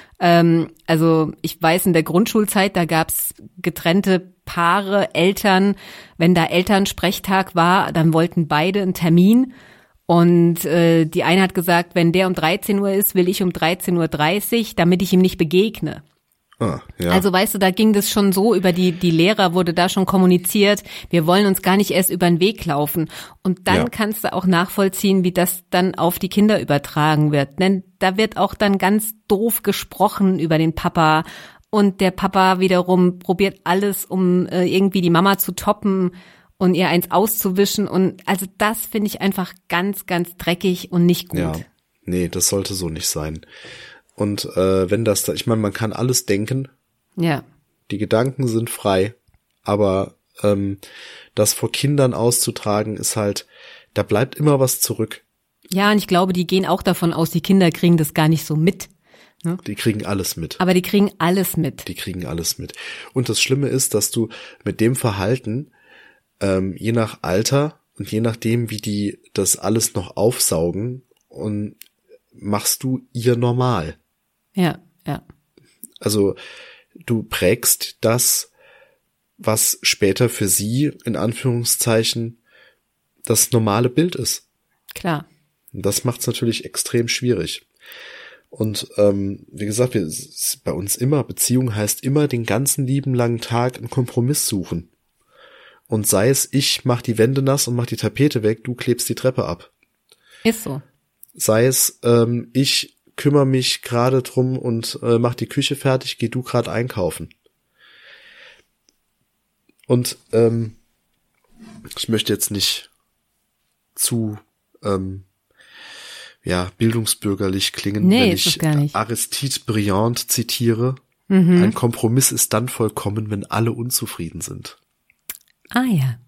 Also ich weiß, in der Grundschulzeit, da gab's getrennte Paare, Eltern. Wenn da Elternsprechtag war, dann wollten beide einen Termin. Und die eine hat gesagt, wenn der um 13 Uhr ist, will ich um 13.30 Uhr, damit ich ihm nicht begegne. Ah, ja. Also weißt du, da ging das schon so, über die Lehrer wurde da schon kommuniziert, wir wollen uns gar nicht erst über den Weg laufen. Und dann kannst du auch nachvollziehen, wie das dann auf die Kinder übertragen wird. Denn da wird auch dann ganz doof gesprochen über den Papa. Und der Papa wiederum probiert alles, um irgendwie die Mama zu toppen und ihr eins auszuwischen. Und also das finde ich einfach ganz, ganz dreckig und nicht gut. Ja, nee, das sollte so nicht sein. Und wenn das da, ich meine, man kann alles denken. Ja. Die Gedanken sind frei, aber das vor Kindern auszutragen ist halt, da bleibt immer was zurück. Ja, und ich glaube, die gehen auch davon aus, die Kinder kriegen das gar nicht so mit. Ne? Die kriegen alles mit. Aber die kriegen alles mit. Die kriegen alles mit. Und das Schlimme ist, dass du mit dem Verhalten, je nach Alter und je nachdem, wie die das alles noch aufsaugen, und machst du ihr normal. Ja, ja. Also du prägst das, was später für sie, in Anführungszeichen, das normale Bild ist. Klar. Und das macht's natürlich extrem schwierig. Und wie gesagt, bei uns immer, Beziehung heißt immer den ganzen lieben langen Tag einen Kompromiss suchen. Und sei es, ich mach die Wände nass und mach die Tapete weg, du klebst die Treppe ab. Ist so. Sei es, ich kümmere mich gerade drum und mach die Küche fertig, geh du gerade einkaufen. Und ich möchte jetzt nicht zu bildungsbürgerlich klingen, wenn ich Aristide Briand zitiere. Ein Kompromiss ist dann vollkommen, wenn alle unzufrieden sind. Ah ja.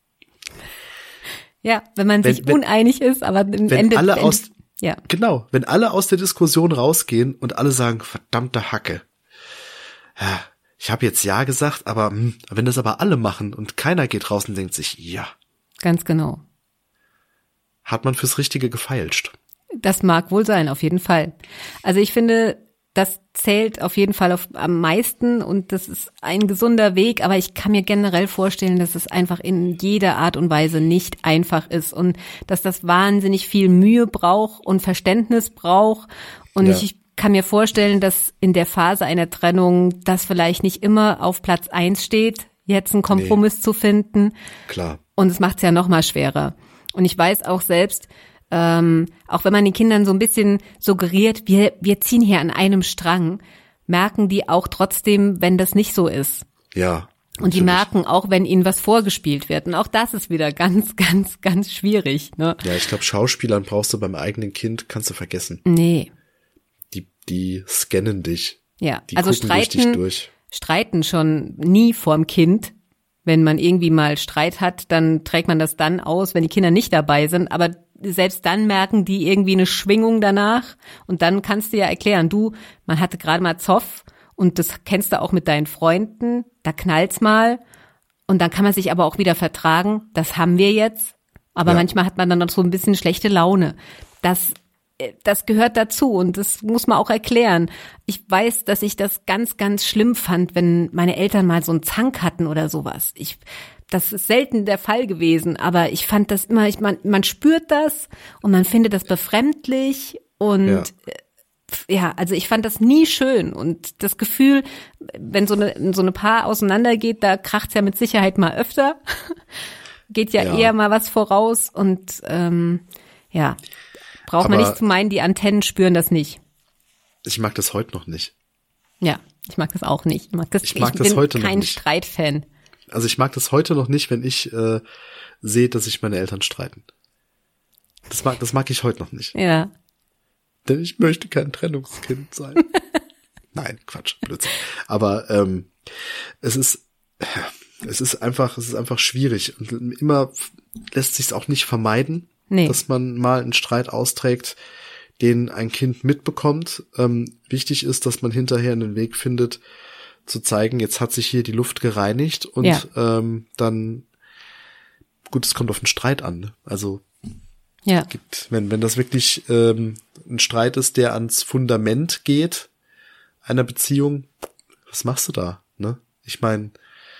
Ja, wenn man sich uneinig ist, aber im Ende... Genau, wenn alle aus der Diskussion rausgehen und alle sagen, verdammte Hacke. Ja, ich habe jetzt ja gesagt, aber wenn das aber alle machen und keiner geht raus und denkt sich, ja. Ganz genau. Hat man fürs Richtige gefeilscht. Das mag wohl sein, auf jeden Fall. Also ich finde, das zählt auf jeden Fall am meisten und das ist ein gesunder Weg, aber ich kann mir generell vorstellen, dass es einfach in jeder Art und Weise nicht einfach ist und dass das wahnsinnig viel Mühe braucht und Verständnis braucht und ich kann mir vorstellen, dass in der Phase einer Trennung das vielleicht nicht immer auf Platz 1 steht, jetzt einen Kompromiss zu finden. Klar. Und es macht es ja noch mal schwerer. Und ich weiß auch selbst, auch wenn man den Kindern so ein bisschen suggeriert, wir ziehen hier an einem Strang, merken die auch trotzdem, wenn das nicht so ist. Ja. Und die merken auch, wenn ihnen was vorgespielt wird. Und auch das ist wieder ganz, ganz, ganz schwierig. Ne? Ja, ich glaube, Schauspielern brauchst du beim eigenen Kind, kannst du vergessen. Nee. Die scannen dich. Ja, die also streiten schon nie vorm Kind. Wenn man irgendwie mal Streit hat, dann trägt man das dann aus, wenn die Kinder nicht dabei sind. Aber selbst dann merken die irgendwie eine Schwingung danach. Und dann kannst du ja erklären, man hatte gerade mal Zoff und das kennst du auch mit deinen Freunden. Da knallt's mal und dann kann man sich aber auch wieder vertragen. Das haben wir jetzt. Aber manchmal hat man dann noch so ein bisschen schlechte Laune. Das das gehört dazu und das muss man auch erklären. Ich weiß, dass ich das ganz, ganz schlimm fand, wenn meine Eltern mal so einen Zank hatten oder sowas. Das ist selten der Fall gewesen, aber ich fand das immer, man spürt das und man findet das befremdlich und also ich fand das nie schön und das Gefühl, wenn so eine Paar auseinandergeht, da kracht's ja mit Sicherheit mal öfter, geht ja eher mal was voraus und braucht man nicht zu meinen, die Antennen spüren das nicht. Ich mag das heute noch nicht. Ja, ich mag das auch nicht. Ich bin heute noch kein nicht. Streitfan. Also ich mag das heute noch nicht, wenn ich sehe, dass sich meine Eltern streiten. Das mag ich heute noch nicht. Ja. Denn ich möchte kein Trennungskind sein. Nein, Quatsch, Blödsinn. Aber es ist einfach schwierig und immer lässt sich's auch nicht vermeiden, dass man mal einen Streit austrägt, den ein Kind mitbekommt. Wichtig ist, dass man hinterher einen Weg findet, zu zeigen, jetzt hat sich hier die Luft gereinigt und dann, gut, es kommt auf den Streit an. Ne? Also wenn das wirklich ein Streit ist, der ans Fundament geht einer Beziehung, was machst du da? Ne? Ich meine,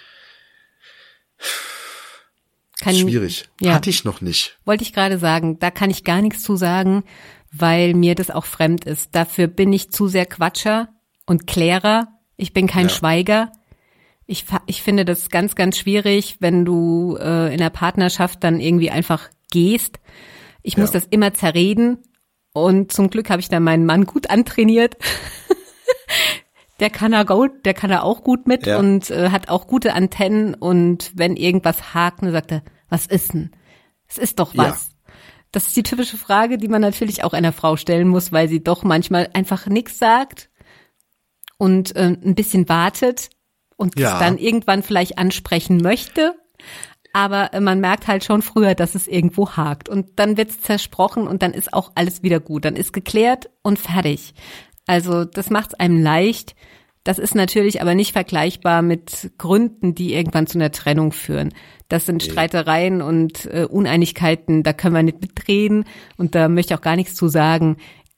schwierig. Ja. Hatte ich noch nicht. Wollte ich gerade sagen, da kann ich gar nichts zu sagen, weil mir das auch fremd ist. Dafür bin ich zu sehr Quatscher und Klärer. Ich bin kein Schweiger. Ich finde das ganz, ganz schwierig, wenn du in der Partnerschaft dann irgendwie einfach gehst. Ich muss das immer zerreden und zum Glück habe ich dann meinen Mann gut antrainiert. Der kann da auch gut mit und hat auch gute Antennen und wenn irgendwas hakt, dann sagt er, was ist denn? Es ist doch was. Ja. Das ist die typische Frage, die man natürlich auch einer Frau stellen muss, weil sie doch manchmal einfach nichts sagt und ein bisschen wartet und es dann irgendwann vielleicht ansprechen möchte. Aber man merkt halt schon früher, dass es irgendwo hakt und dann wird's zersprochen und dann ist auch alles wieder gut. Dann ist geklärt und fertig. Also das macht's einem leicht. Das ist natürlich aber nicht vergleichbar mit Gründen, die irgendwann zu einer Trennung führen. Das sind Streitereien und Uneinigkeiten, da können wir nicht mitreden und da möchte ich auch gar nichts zu sagen.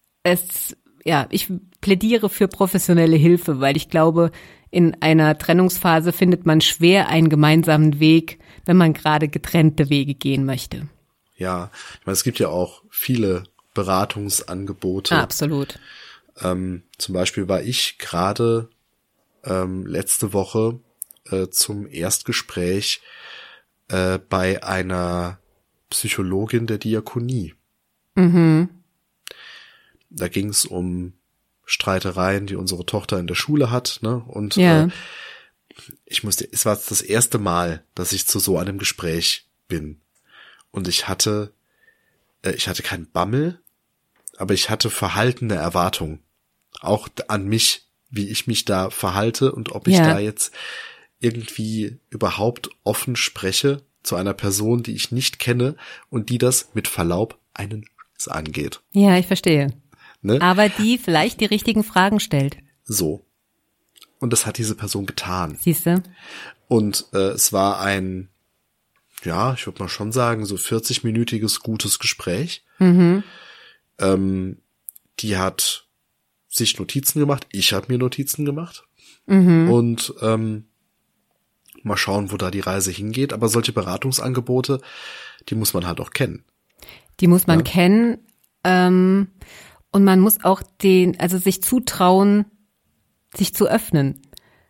Ich plädiere für professionelle Hilfe, weil ich glaube, in einer Trennungsphase findet man schwer einen gemeinsamen Weg, wenn man gerade getrennte Wege gehen möchte. Ja, ich meine, es gibt ja auch viele Beratungsangebote. Absolut. Zum Beispiel war ich gerade letzte Woche zum Erstgespräch bei einer Psychologin der Diakonie. Mhm. Da ging es um Streitereien, die unsere Tochter in der Schule hat, ne? Und es war das erste Mal, dass ich zu so einem Gespräch bin. Und ich hatte keinen Bammel, aber ich hatte verhaltene Erwartungen. Auch an mich, wie ich mich da verhalte und ob ich da jetzt irgendwie überhaupt offen spreche zu einer Person, die ich nicht kenne und die das mit Verlaub einen Scheiß angeht. Ja, ich verstehe. Ne? Aber die vielleicht die richtigen Fragen stellt. So. Und das hat diese Person getan. Siehste? Und es war ein, ja, ich würde mal schon sagen, so 40-minütiges gutes Gespräch. Mhm. Die hat sich Notizen gemacht, ich habe mir Notizen gemacht. Mhm. Und mal schauen, wo da die Reise hingeht. Aber solche Beratungsangebote, die muss man halt auch kennen. Die muss man kennen. Und man muss auch sich zutrauen, sich zu öffnen.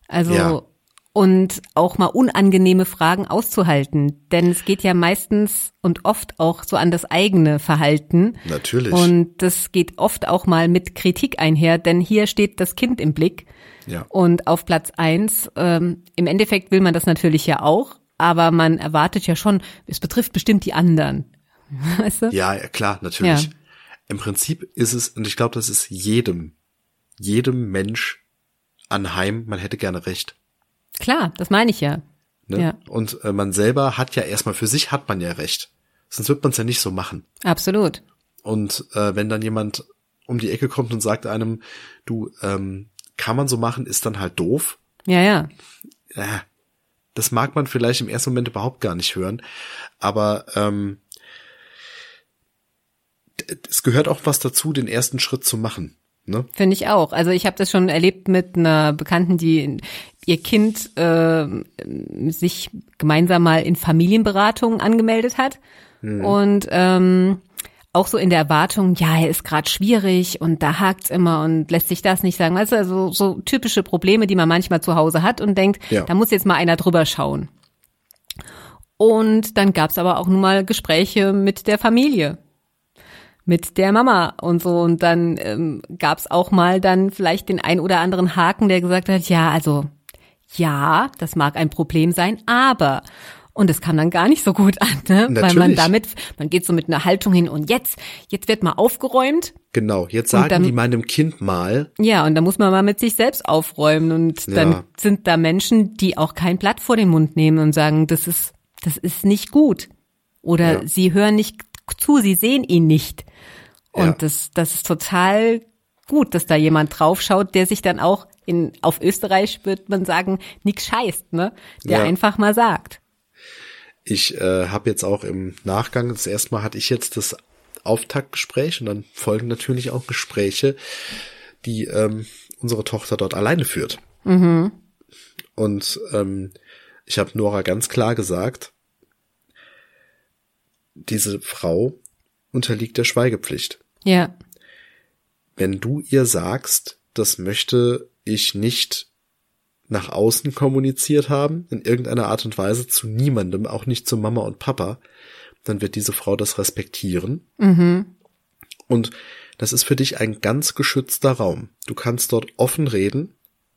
Und auch mal unangenehme Fragen auszuhalten. Denn es geht ja meistens und oft auch so an das eigene Verhalten. Natürlich. Und das geht oft auch mal mit Kritik einher, denn hier steht das Kind im Blick. Ja. Und auf Platz 1, im Endeffekt will man das natürlich ja auch, aber man erwartet ja schon, es betrifft bestimmt die anderen. Weißt du? Ja, klar, natürlich. Ja. Im Prinzip ist es, und ich glaube, das ist jedem Mensch anheim, man hätte gerne recht. Klar, das meine ich ja. Ne? Ja. Und man selber hat ja erstmal, für sich hat man ja recht. Sonst wird man es ja nicht so machen. Absolut. Und wenn dann jemand um die Ecke kommt und sagt einem, du, kann man so machen, ist dann halt doof. Ja. Das mag man vielleicht im ersten Moment überhaupt gar nicht hören. Aber es gehört auch was dazu, den ersten Schritt zu machen. Ne? Finde ich auch. Also ich habe das schon erlebt mit einer Bekannten, die ihr Kind sich gemeinsam mal in Familienberatung angemeldet hat. Und auch so in der Erwartung, ja, er ist gerade schwierig und da hakt's immer und lässt sich das nicht sagen. Weißt du, also so typische Probleme, die man manchmal zu Hause hat und denkt, da muss jetzt mal einer drüber schauen. Und dann gab's aber auch nun mal Gespräche mit der Familie, mit der Mama und so. Und dann gab's auch mal dann vielleicht den ein oder anderen Haken, der gesagt hat, ja, also ja, das mag ein Problem sein, aber... Und es kam dann gar nicht so gut an, ne? Weil man geht so mit einer Haltung hin und jetzt wird mal aufgeräumt. Genau, jetzt sagen dann, die meinem Kind mal. Ja, und da muss man mal mit sich selbst aufräumen. Und dann sind da Menschen, die auch kein Blatt vor den Mund nehmen und sagen, das ist nicht gut. Oder sie hören nicht zu, sie sehen ihn nicht. Und das ist total gut, dass da jemand draufschaut, der sich dann auch auf Österreich würde man sagen, nix scheißt, ne? Der einfach mal sagt. Ich habe jetzt auch im Nachgang, das erste Mal hatte ich jetzt das Auftaktgespräch und dann folgen natürlich auch Gespräche, die unsere Tochter dort alleine führt. Mhm. Und ich habe Nora ganz klar gesagt, diese Frau unterliegt der Schweigepflicht. Ja. Wenn du ihr sagst, das möchte ich nicht nach außen kommuniziert haben, in irgendeiner Art und Weise zu niemandem, auch nicht zu Mama und Papa, dann wird diese Frau das respektieren. Mhm. Und das ist für dich ein ganz geschützter Raum. Du kannst dort offen reden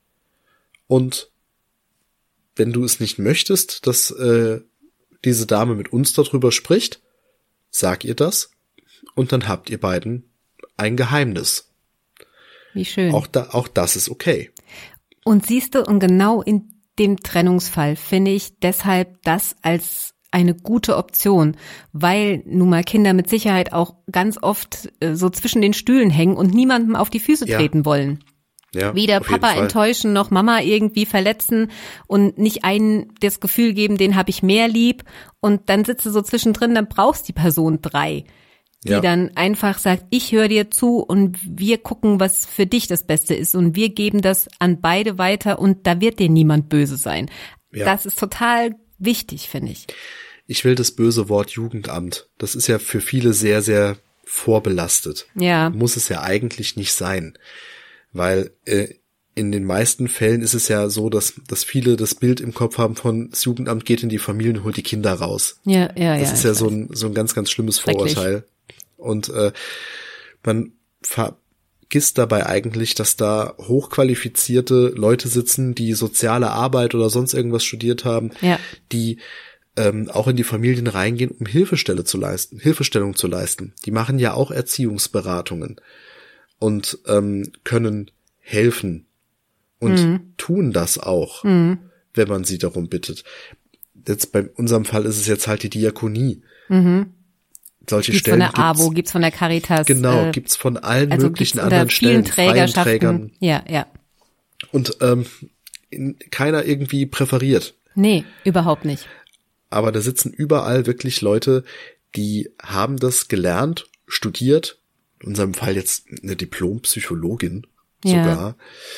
und wenn du es nicht möchtest, dass diese Dame mit uns darüber spricht, sag ihr das und dann habt ihr beiden ein Geheimnis. Wie schön. Auch das ist okay. Und siehst du, und genau in dem Trennungsfall finde ich deshalb das als eine gute Option, weil nun mal Kinder mit Sicherheit auch ganz oft so zwischen den Stühlen hängen und niemandem auf die Füße treten wollen. Ja, weder Papa enttäuschen noch Mama irgendwie verletzen und nicht einen das Gefühl geben, den habe ich mehr lieb und dann sitzt du so zwischendrin, dann brauchst die Person 3. Die dann einfach sagt, ich höre dir zu und wir gucken, was für dich das Beste ist und wir geben das an beide weiter und da wird dir niemand böse sein. Ja. Das ist total wichtig, finde ich. Ich will das böse Wort Jugendamt. Das ist ja für viele sehr, sehr vorbelastet. Ja. Muss es ja eigentlich nicht sein. Weil in den meisten Fällen ist es ja so, dass viele das Bild im Kopf haben von, das Jugendamt geht in die Familie und holt die Kinder raus. Ja. Das ist ja so ein ganz, ganz schlimmes Vorurteil. Und man vergisst dabei eigentlich, dass da hochqualifizierte Leute sitzen, die soziale Arbeit oder sonst irgendwas studiert haben, die auch in die Familien reingehen, um Hilfestellung zu leisten. Die machen ja auch Erziehungsberatungen und können helfen und tun das auch, wenn man sie darum bittet. Jetzt bei unserem Fall ist es jetzt halt die Diakonie. Solche gibt's Stellen von der AWO, gibt's von der Caritas. Genau, gibt's von allen möglichen anderen Stellen, freien Trägern. Ja. Und keiner irgendwie präferiert. Nee, überhaupt nicht. Aber da sitzen überall wirklich Leute, die haben das gelernt, studiert, in unserem Fall jetzt eine Diplompsychologin sogar.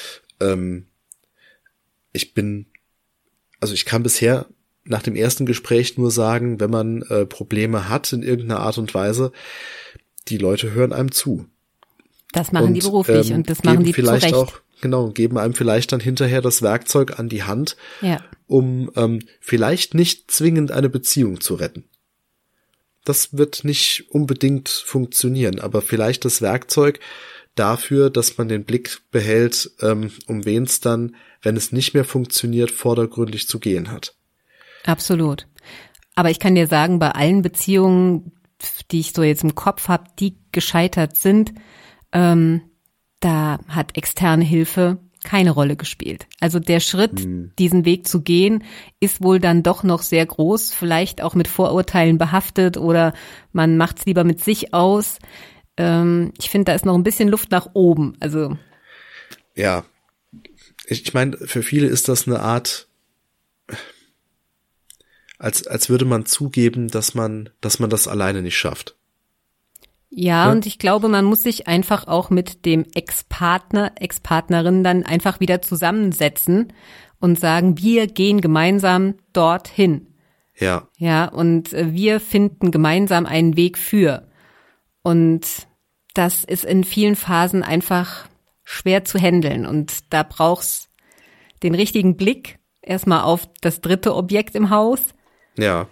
Ich kann bisher nach dem ersten Gespräch nur sagen, wenn man Probleme hat in irgendeiner Art und Weise, die Leute hören einem zu. Das machen die beruflich und das machen die vielleicht zurecht. auch, genau, geben einem vielleicht dann hinterher das Werkzeug an die Hand, um vielleicht nicht zwingend eine Beziehung zu retten. Das wird nicht unbedingt funktionieren, aber vielleicht das Werkzeug dafür, dass man den Blick behält, um wen es dann, wenn es nicht mehr funktioniert, vordergründig zu gehen hat. Absolut. Aber ich kann dir sagen, bei allen Beziehungen, die ich so jetzt im Kopf habe, die gescheitert sind, da hat externe Hilfe keine Rolle gespielt. Also der Schritt, diesen Weg zu gehen, ist wohl dann doch noch sehr groß, vielleicht auch mit Vorurteilen behaftet oder man macht es lieber mit sich aus. Ich finde, da ist noch ein bisschen Luft nach oben. Also ja, ich meine, für viele ist das eine Art, als würde man zugeben, dass man das alleine nicht schafft. Ja, und ich glaube, man muss sich einfach auch mit dem Ex-Partnerin dann einfach wieder zusammensetzen und sagen, wir gehen gemeinsam dorthin. Ja. Ja, und wir finden gemeinsam einen Weg für. Und das ist in vielen Phasen einfach schwer zu handeln. Und da braucht's den richtigen Blick erstmal auf das dritte Objekt im Haus. Ja.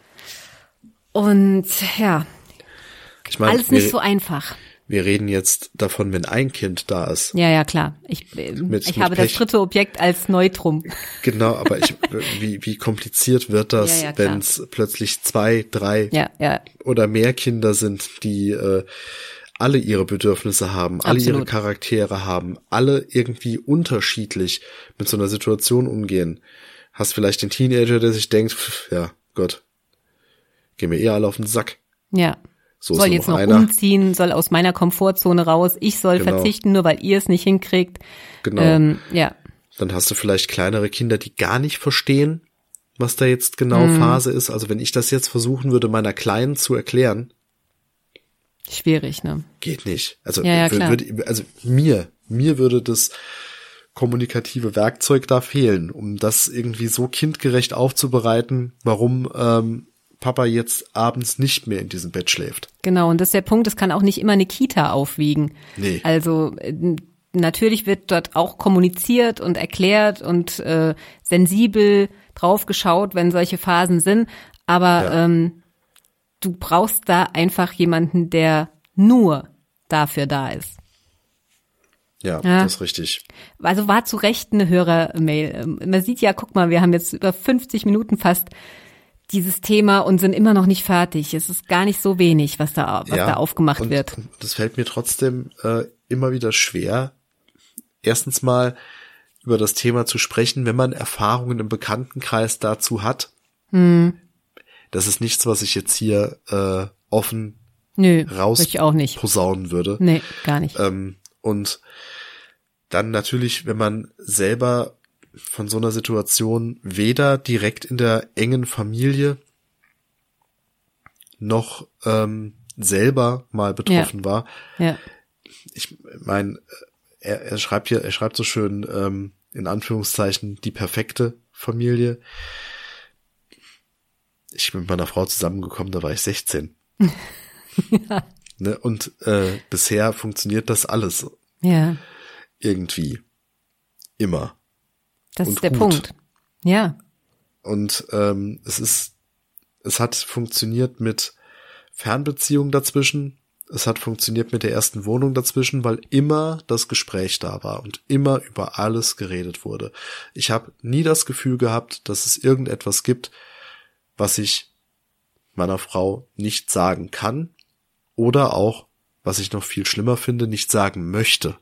Und ja, Ich meine, alles nicht so einfach. Wir reden jetzt davon, wenn ein Kind da ist. Ja, klar. Ich habe das dritte Objekt als Neutrum. Genau, aber wie kompliziert wird das, Ja, wenn es plötzlich 2, 3 oder mehr Kinder sind, die alle ihre Bedürfnisse haben, alle ihre Charaktere haben, alle irgendwie unterschiedlich mit so einer Situation umgehen. Hast vielleicht den Teenager, der sich denkt, ja Gott, gehen wir alle auf den Sack. Ja. So soll jetzt noch umziehen, soll aus meiner Komfortzone raus, ich soll verzichten, nur weil ihr es nicht hinkriegt. Genau. Ja. Dann hast du vielleicht kleinere Kinder, die gar nicht verstehen, was da jetzt genau Phase ist. Also wenn ich das jetzt versuchen würde, meiner Kleinen zu erklären. Schwierig, ne? Geht nicht. Also, klar. Mir würde das kommunikative Werkzeug da fehlen, um das irgendwie so kindgerecht aufzubereiten, warum Papa jetzt abends nicht mehr in diesem Bett schläft. Genau, und das ist der Punkt, es kann auch nicht immer eine Kita aufwiegen. Nee. Also natürlich wird dort auch kommuniziert und erklärt und sensibel drauf geschaut, wenn solche Phasen sind, aber du brauchst da einfach jemanden, der nur dafür da ist. Ja, das ist richtig. Also war zu Recht eine Hörermail. Man sieht ja, guck mal, wir haben jetzt über 50 Minuten fast dieses Thema und sind immer noch nicht fertig. Es ist gar nicht so wenig, was da aufgemacht wird. Das fällt mir trotzdem immer wieder schwer, erstens mal über das Thema zu sprechen, wenn man Erfahrungen im Bekanntenkreis dazu hat. Das ist nichts, was ich jetzt hier offen posaunen würde. Nee, gar nicht. Und dann natürlich, wenn man selber von so einer Situation weder direkt in der engen Familie noch selber mal betroffen war. Ja. Ich meine, er schreibt so schön in Anführungszeichen die perfekte Familie. Ich bin mit meiner Frau zusammengekommen, da war ich 16. Ja. Ne? Und bisher funktioniert das alles. Ja. Irgendwie. Immer. Das und ist der gut. Punkt. Ja. Und es hat funktioniert mit Fernbeziehung dazwischen. Es hat funktioniert mit der ersten Wohnung dazwischen, weil immer das Gespräch da war und immer über alles geredet wurde. Ich habe nie das Gefühl gehabt, dass es irgendetwas gibt, was ich meiner Frau nicht sagen kann oder auch, was ich noch viel schlimmer finde, nicht sagen möchte.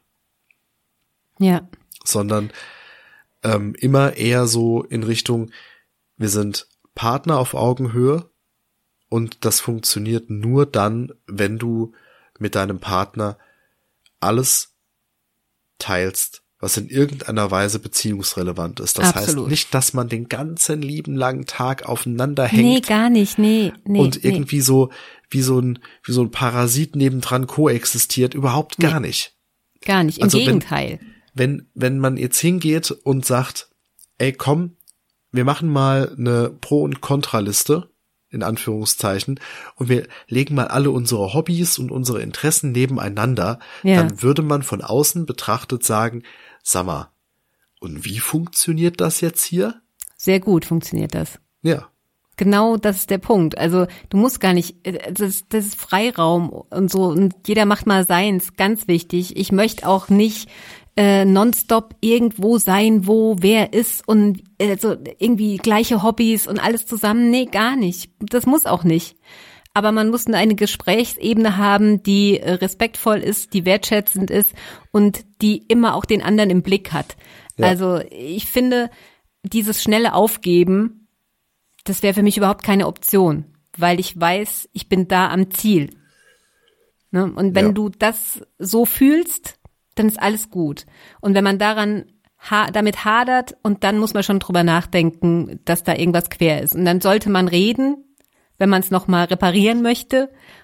Ja. Sondern immer eher so in Richtung, wir sind Partner auf Augenhöhe und das funktioniert nur dann, wenn du mit deinem Partner alles teilst, was in irgendeiner Weise beziehungsrelevant ist. Das Absolut. heißt nicht, dass man den ganzen lieben langen Tag aufeinander hängt. Nee, gar nicht, nee. Und irgendwie so wie so ein Parasit nebendran koexistiert, überhaupt gar nicht. Gar nicht, im Also Gegenteil. Wenn man jetzt hingeht und sagt, ey komm, wir machen mal eine Pro- und Kontraliste, in Anführungszeichen, und wir legen mal alle unsere Hobbys und unsere Interessen nebeneinander, dann würde man von außen betrachtet sagen, sag mal, und wie funktioniert das jetzt hier? Sehr gut funktioniert das. Ja. Genau, das ist der Punkt. Also du musst gar nicht, das ist Freiraum und so und jeder macht mal seins, ganz wichtig. Ich möchte auch nicht nonstop irgendwo sein, wo wer ist und so irgendwie gleiche Hobbys und alles zusammen. Nee, gar nicht. Das muss auch nicht. Aber man muss eine Gesprächsebene haben, die respektvoll ist, die wertschätzend ist und die immer auch den anderen im Blick hat. Ja. Also ich finde, dieses schnelle Aufgeben, das wäre für mich überhaupt keine Option, weil ich weiß, ich bin da am Ziel. Ne? Und wenn du das so fühlst, dann ist alles gut. Und wenn man damit hadert, und dann muss man schon drüber nachdenken, dass da irgendwas quer ist. Und dann sollte man reden, wenn man es nochmal reparieren möchte.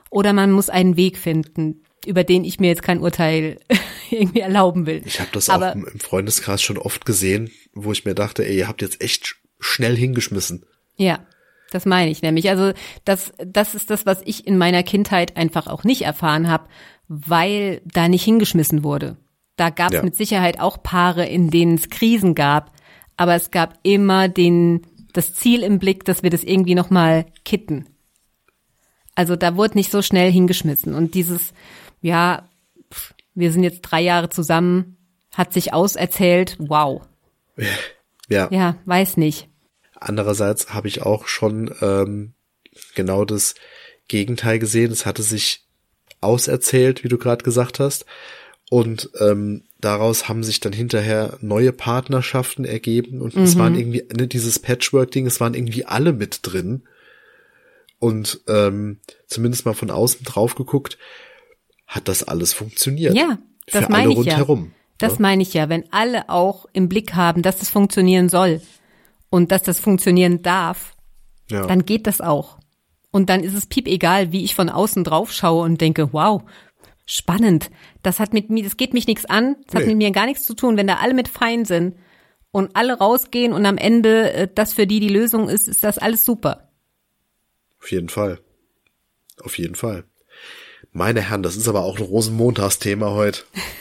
oder man muss einen Weg finden, über den ich mir jetzt kein Urteil irgendwie erlauben will. Ich habe das Aber auch im Freundeskreis schon oft gesehen, wo ich mir dachte, ey, ihr habt jetzt echt schnell hingeschmissen. ja, das meine ich nämlich. Also das ist das, was ich in meiner Kindheit einfach auch nicht erfahren habe, weil da nicht hingeschmissen wurde. Da gab es Ja. mit Sicherheit auch Paare, in denen es Krisen gab, aber es gab immer das Ziel im Blick, dass wir das irgendwie nochmal kitten. Also da wurde nicht so schnell hingeschmissen. Und dieses, ja, wir sind jetzt 3 Jahre zusammen, hat sich auserzählt, wow. Ja. Ja, weiß nicht. Andererseits habe ich auch schon genau das Gegenteil gesehen. Es hatte sich auserzählt, wie du gerade gesagt hast. Und daraus haben sich dann hinterher neue Partnerschaften ergeben. Und es waren irgendwie, ne, dieses Patchwork-Ding, es waren irgendwie alle mit drin. Und zumindest mal von außen drauf geguckt, hat das alles funktioniert. Ja, das für meine alle ich ja. rundherum. Das meine ich ja, wenn alle auch im Blick haben, dass das funktionieren soll und dass das funktionieren darf, Ja. dann geht das auch. Und dann ist es piep egal, wie ich von außen drauf schaue und denke, wow, spannend. Das geht mich nichts an, das hat Nee. mit mir gar nichts zu tun. Wenn da alle mit fein sind und alle rausgehen und am Ende das für die Lösung ist, ist das alles super. Auf jeden Fall. Auf jeden Fall. Meine Herren, das ist aber auch ein Rosenmontagsthema heute.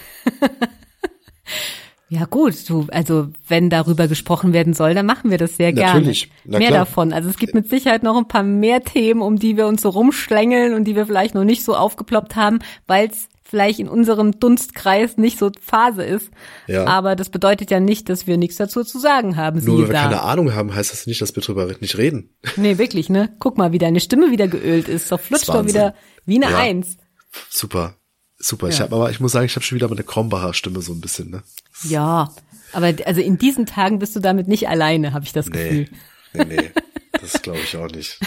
Ja gut, also wenn darüber gesprochen werden soll, dann machen wir das sehr gerne. Natürlich, na mehr klar. davon. Also es gibt mit Sicherheit noch ein paar mehr Themen, um die wir uns so rumschlängeln und die wir vielleicht noch nicht so aufgeploppt haben, weil es vielleicht in unserem Dunstkreis nicht so Phase ist. Ja. Aber das bedeutet ja nicht, dass wir nichts dazu zu sagen haben. Nur Siehe weil wir da. keine Ahnung haben, heißt das nicht, dass wir drüber nicht reden. Nee, wirklich, ne? Guck mal, wie deine Stimme wieder geölt ist. Doch flutscht doch Wahnsinn. wieder wie eine Ja. Eins. Super. Super. Ja. Ich muss sagen, ich habe schon wieder meine Krombacher Stimme so ein bisschen, ne? Ja, aber also in diesen Tagen bist du damit nicht alleine, habe ich das Gefühl. Nee. Das glaube ich auch nicht.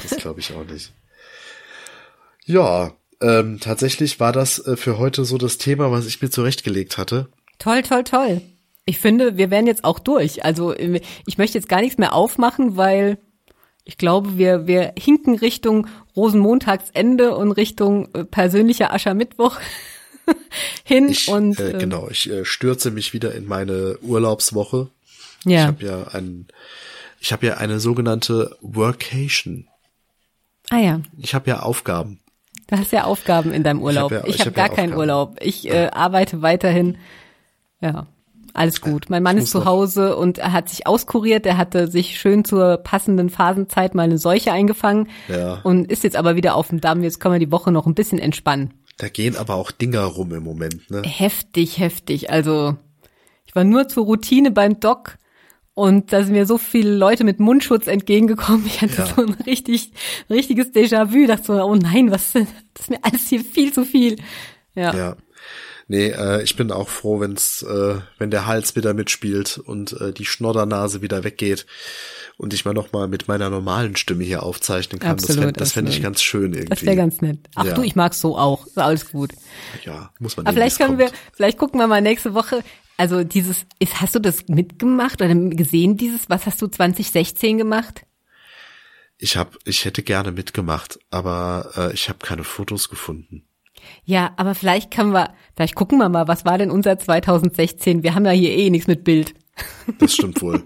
Ja, tatsächlich war das für heute so das Thema, was ich mir zurechtgelegt hatte. Toll, toll, toll. Ich finde, wir wären jetzt auch durch. Also ich möchte jetzt gar nichts mehr aufmachen, weil ich glaube, wir hinken Richtung Rosenmontagsende und Richtung persönlicher Aschermittwoch hin. Ich stürze mich wieder in meine Urlaubswoche. Ja. Ich habe ja eine sogenannte Workation. Ah ja, Ich habe ja Aufgaben. du hast ja Aufgaben in deinem Urlaub. Ich habe gar keinen Aufgaben. Urlaub. Ich arbeite weiterhin. Ja, alles gut. Mein Mann ist muss zu noch- Hause und er hat sich auskuriert. Er hatte sich schön zur passenden Phasenzeit mal eine Seuche eingefangen Ja. und ist jetzt aber wieder auf dem Damm. Jetzt können wir die Woche noch ein bisschen entspannen. Da gehen aber auch Dinger rum im Moment, ne? Heftig. Also ich war nur zur Routine beim Doc und da sind mir so viele Leute mit Mundschutz entgegengekommen. Ich hatte Ja. so ein richtiges Déjà-vu. Dachte so, oh nein, was denn? Das ist mir alles hier viel zu viel. Ja. Nee, ich bin auch froh, wenn der Hals wieder mitspielt und die Schnoddernase wieder weggeht und ich mal nochmal mit meiner normalen Stimme hier aufzeichnen kann. Absolut, Das fände ich absolut. ganz schön irgendwie. Das wäre ganz nett. Ach Ja. du, ich mag's so auch. Ist alles gut. Ja, muss man Aber nehmen, vielleicht gucken wir mal nächste Woche. Also hast du das mitgemacht oder gesehen was hast du 2016 gemacht? Ich hätte gerne mitgemacht, aber ich habe keine Fotos gefunden. Ja, aber vielleicht gucken wir mal, was war denn unser 2016? Wir haben ja hier eh nichts mit Bild. Das stimmt wohl.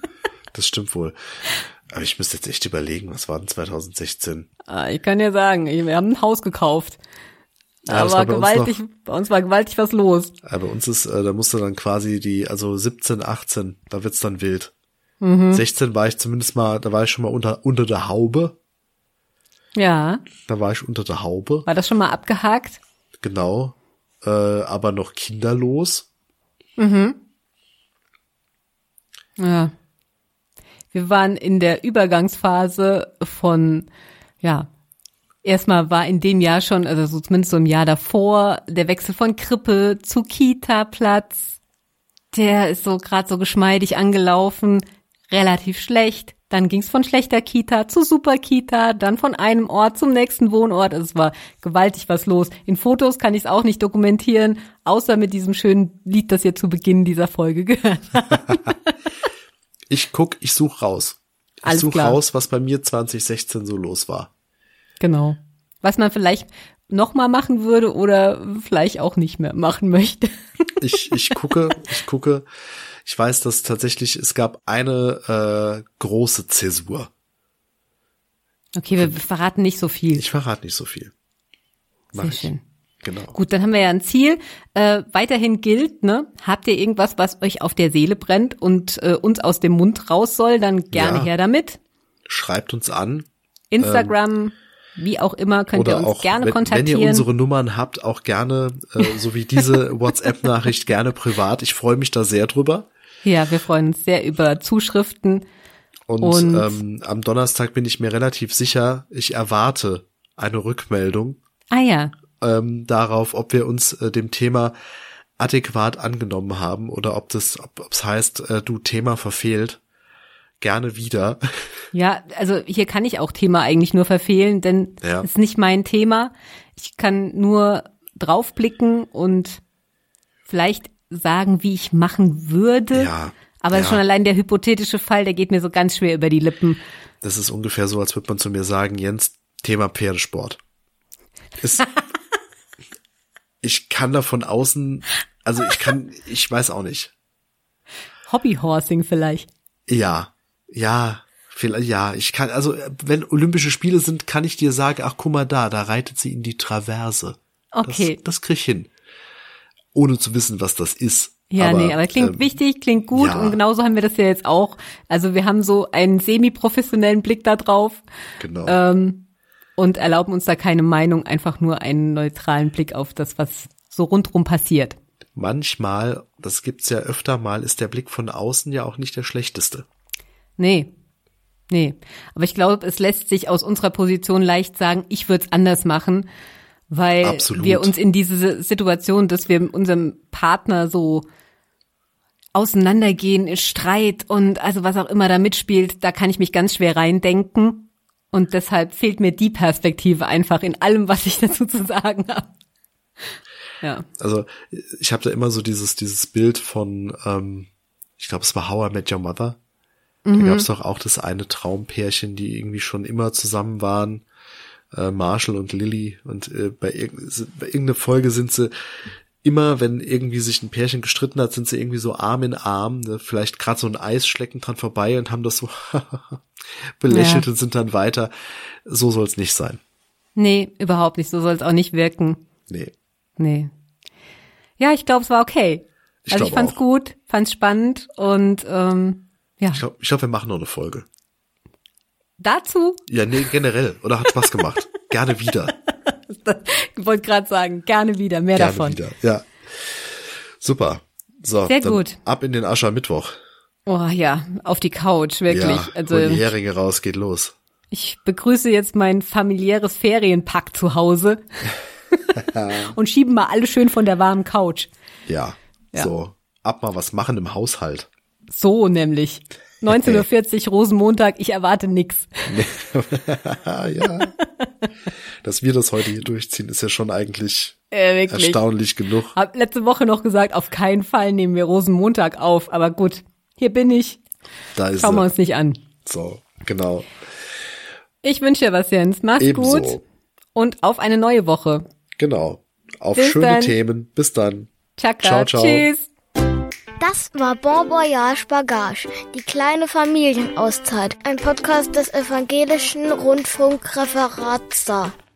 Aber ich müsste jetzt echt überlegen, was war denn 2016? Ich kann dir sagen, wir haben ein Haus gekauft. Ja, das Aber war bei uns war gewaltig was los. Aber bei uns ist, da musste dann quasi 17, 18, da wird's dann wild. Mhm. 16 war ich schon mal unter der Haube. Ja, Da war ich unter der Haube, war das schon mal abgehakt? genau. Aber noch kinderlos. Ja. Wir waren in der Übergangsphase von, erstmal war in dem Jahr schon, also so zumindest so im Jahr davor, der Wechsel von Krippe zu Kita-Platz. Der ist so gerade so geschmeidig angelaufen, relativ schlecht. Dann ging's von schlechter Kita zu super Kita, dann von einem Ort zum nächsten Wohnort. Also es war gewaltig was los. In Fotos kann ich es auch nicht dokumentieren, außer mit diesem schönen Lied, das ihr zu Beginn dieser Folge gehört habt. Ich such raus. Ich Alles such klar. raus, was bei mir 2016 so los war. Genau. Was man vielleicht nochmal machen würde oder vielleicht auch nicht mehr machen möchte. Ich gucke. Ich weiß, dass tatsächlich, es gab eine große Zäsur. Okay, wir verraten nicht so viel. Ich verrate nicht so viel. Sehr schön. Genau. Gut, dann haben wir ja ein Ziel. Weiterhin gilt, ne? Habt ihr irgendwas, was euch auf der Seele brennt und uns aus dem Mund raus soll, dann gerne her damit. Schreibt uns an. Instagram, wie auch immer, könnt ihr uns auch, gerne kontaktieren. Wenn ihr unsere Nummern habt, auch gerne, so wie diese WhatsApp-Nachricht, gerne privat. Ich freue mich da sehr drüber. Ja, wir freuen uns sehr über Zuschriften. Und am Donnerstag bin ich mir relativ sicher, ich erwarte eine Rückmeldung. Ah ja. Darauf, ob wir uns dem Thema adäquat angenommen haben oder ob es heißt, du, Thema verfehlt. Gerne wieder. Ja, also hier kann ich auch Thema eigentlich nur verfehlen, denn es ist nicht mein Thema. Ich kann nur draufblicken und vielleicht sagen, wie ich machen würde. Ja. Aber schon allein der hypothetische Fall, der geht mir so ganz schwer über die Lippen. Das ist ungefähr so, als würde man zu mir sagen, Jens, Thema Pferdesport. Ich kann da von außen, also ich weiß auch nicht. Hobbyhorsing vielleicht. Ja, vielleicht, ja, ich kann, also wenn Olympische Spiele sind, kann ich dir sagen, ach guck mal da reitet sie in die Traverse. Okay. Das krieg ich hin. Ohne zu wissen, was das ist. Ja, aber klingt wichtig, klingt gut und genauso haben wir das ja jetzt auch. Also wir haben so einen semi-professionellen Blick da drauf. Genau. Und erlauben uns da keine Meinung, einfach nur einen neutralen Blick auf das, was so rundrum passiert. Manchmal, das gibt's ja öfter mal, ist der Blick von außen ja auch nicht der schlechteste. Nee. Aber ich glaube, es lässt sich aus unserer Position leicht sagen, ich würde es anders machen, weil wir uns in diese Situation, dass wir mit unserem Partner so auseinandergehen, in Streit und also was auch immer da mitspielt, da kann ich mich ganz schwer reindenken. Und deshalb fehlt mir die Perspektive einfach in allem, was ich dazu zu sagen habe. Ja. Also ich habe da immer so dieses Bild von, ich glaube, es war How I Met Your Mother. Da gab es doch auch das eine Traumpärchen, die irgendwie schon immer zusammen waren, Marshall und Lily. Und bei irgendeiner Folge sind sie immer, wenn irgendwie sich ein Pärchen gestritten hat, sind sie irgendwie so Arm in Arm, ne? Vielleicht gerade so ein Eisschlecken dran vorbei und haben das so belächelt und sind dann weiter. So soll es nicht sein. Nee, überhaupt nicht. So soll es auch nicht wirken. Nee. Ja, ich glaube, es war okay. Ich fand's gut, fand's spannend und ja. Ich glaube, wir machen noch eine Folge. Dazu? Ja, nee, generell. Oder hat Spaß gemacht. Gerne wieder. Ich wollte gerade sagen, gerne wieder, mehr gerne davon. Wieder. Ja. Super. So, sehr gut. Ab in den Aschermittwoch. Oh ja, auf die Couch, wirklich. Ja, also die Heringe raus, geht los. Ich begrüße jetzt mein familiäres Ferienpack zu Hause und schieben mal alle schön von der warmen Couch. Ja, so, ab mal was machen im Haushalt. So nämlich. 19:40 Uhr, Rosenmontag, ich erwarte nix. Ja. Dass wir das heute hier durchziehen, ist ja schon eigentlich erstaunlich genug. Hab letzte Woche noch gesagt, auf keinen Fall nehmen wir Rosenmontag auf, aber gut, hier bin ich. Da ist Schauen wir uns nicht an. So, genau. Ich wünsche dir was, Jens. Mach's Ebenso. Gut und auf eine neue Woche. Genau. Auf Bis schöne dann. Themen. Bis dann. Ciao. Tschüss. Das war Bon Voyage Bagage, die kleine Familienauszeit, ein Podcast des Evangelischen Rundfunkreferates.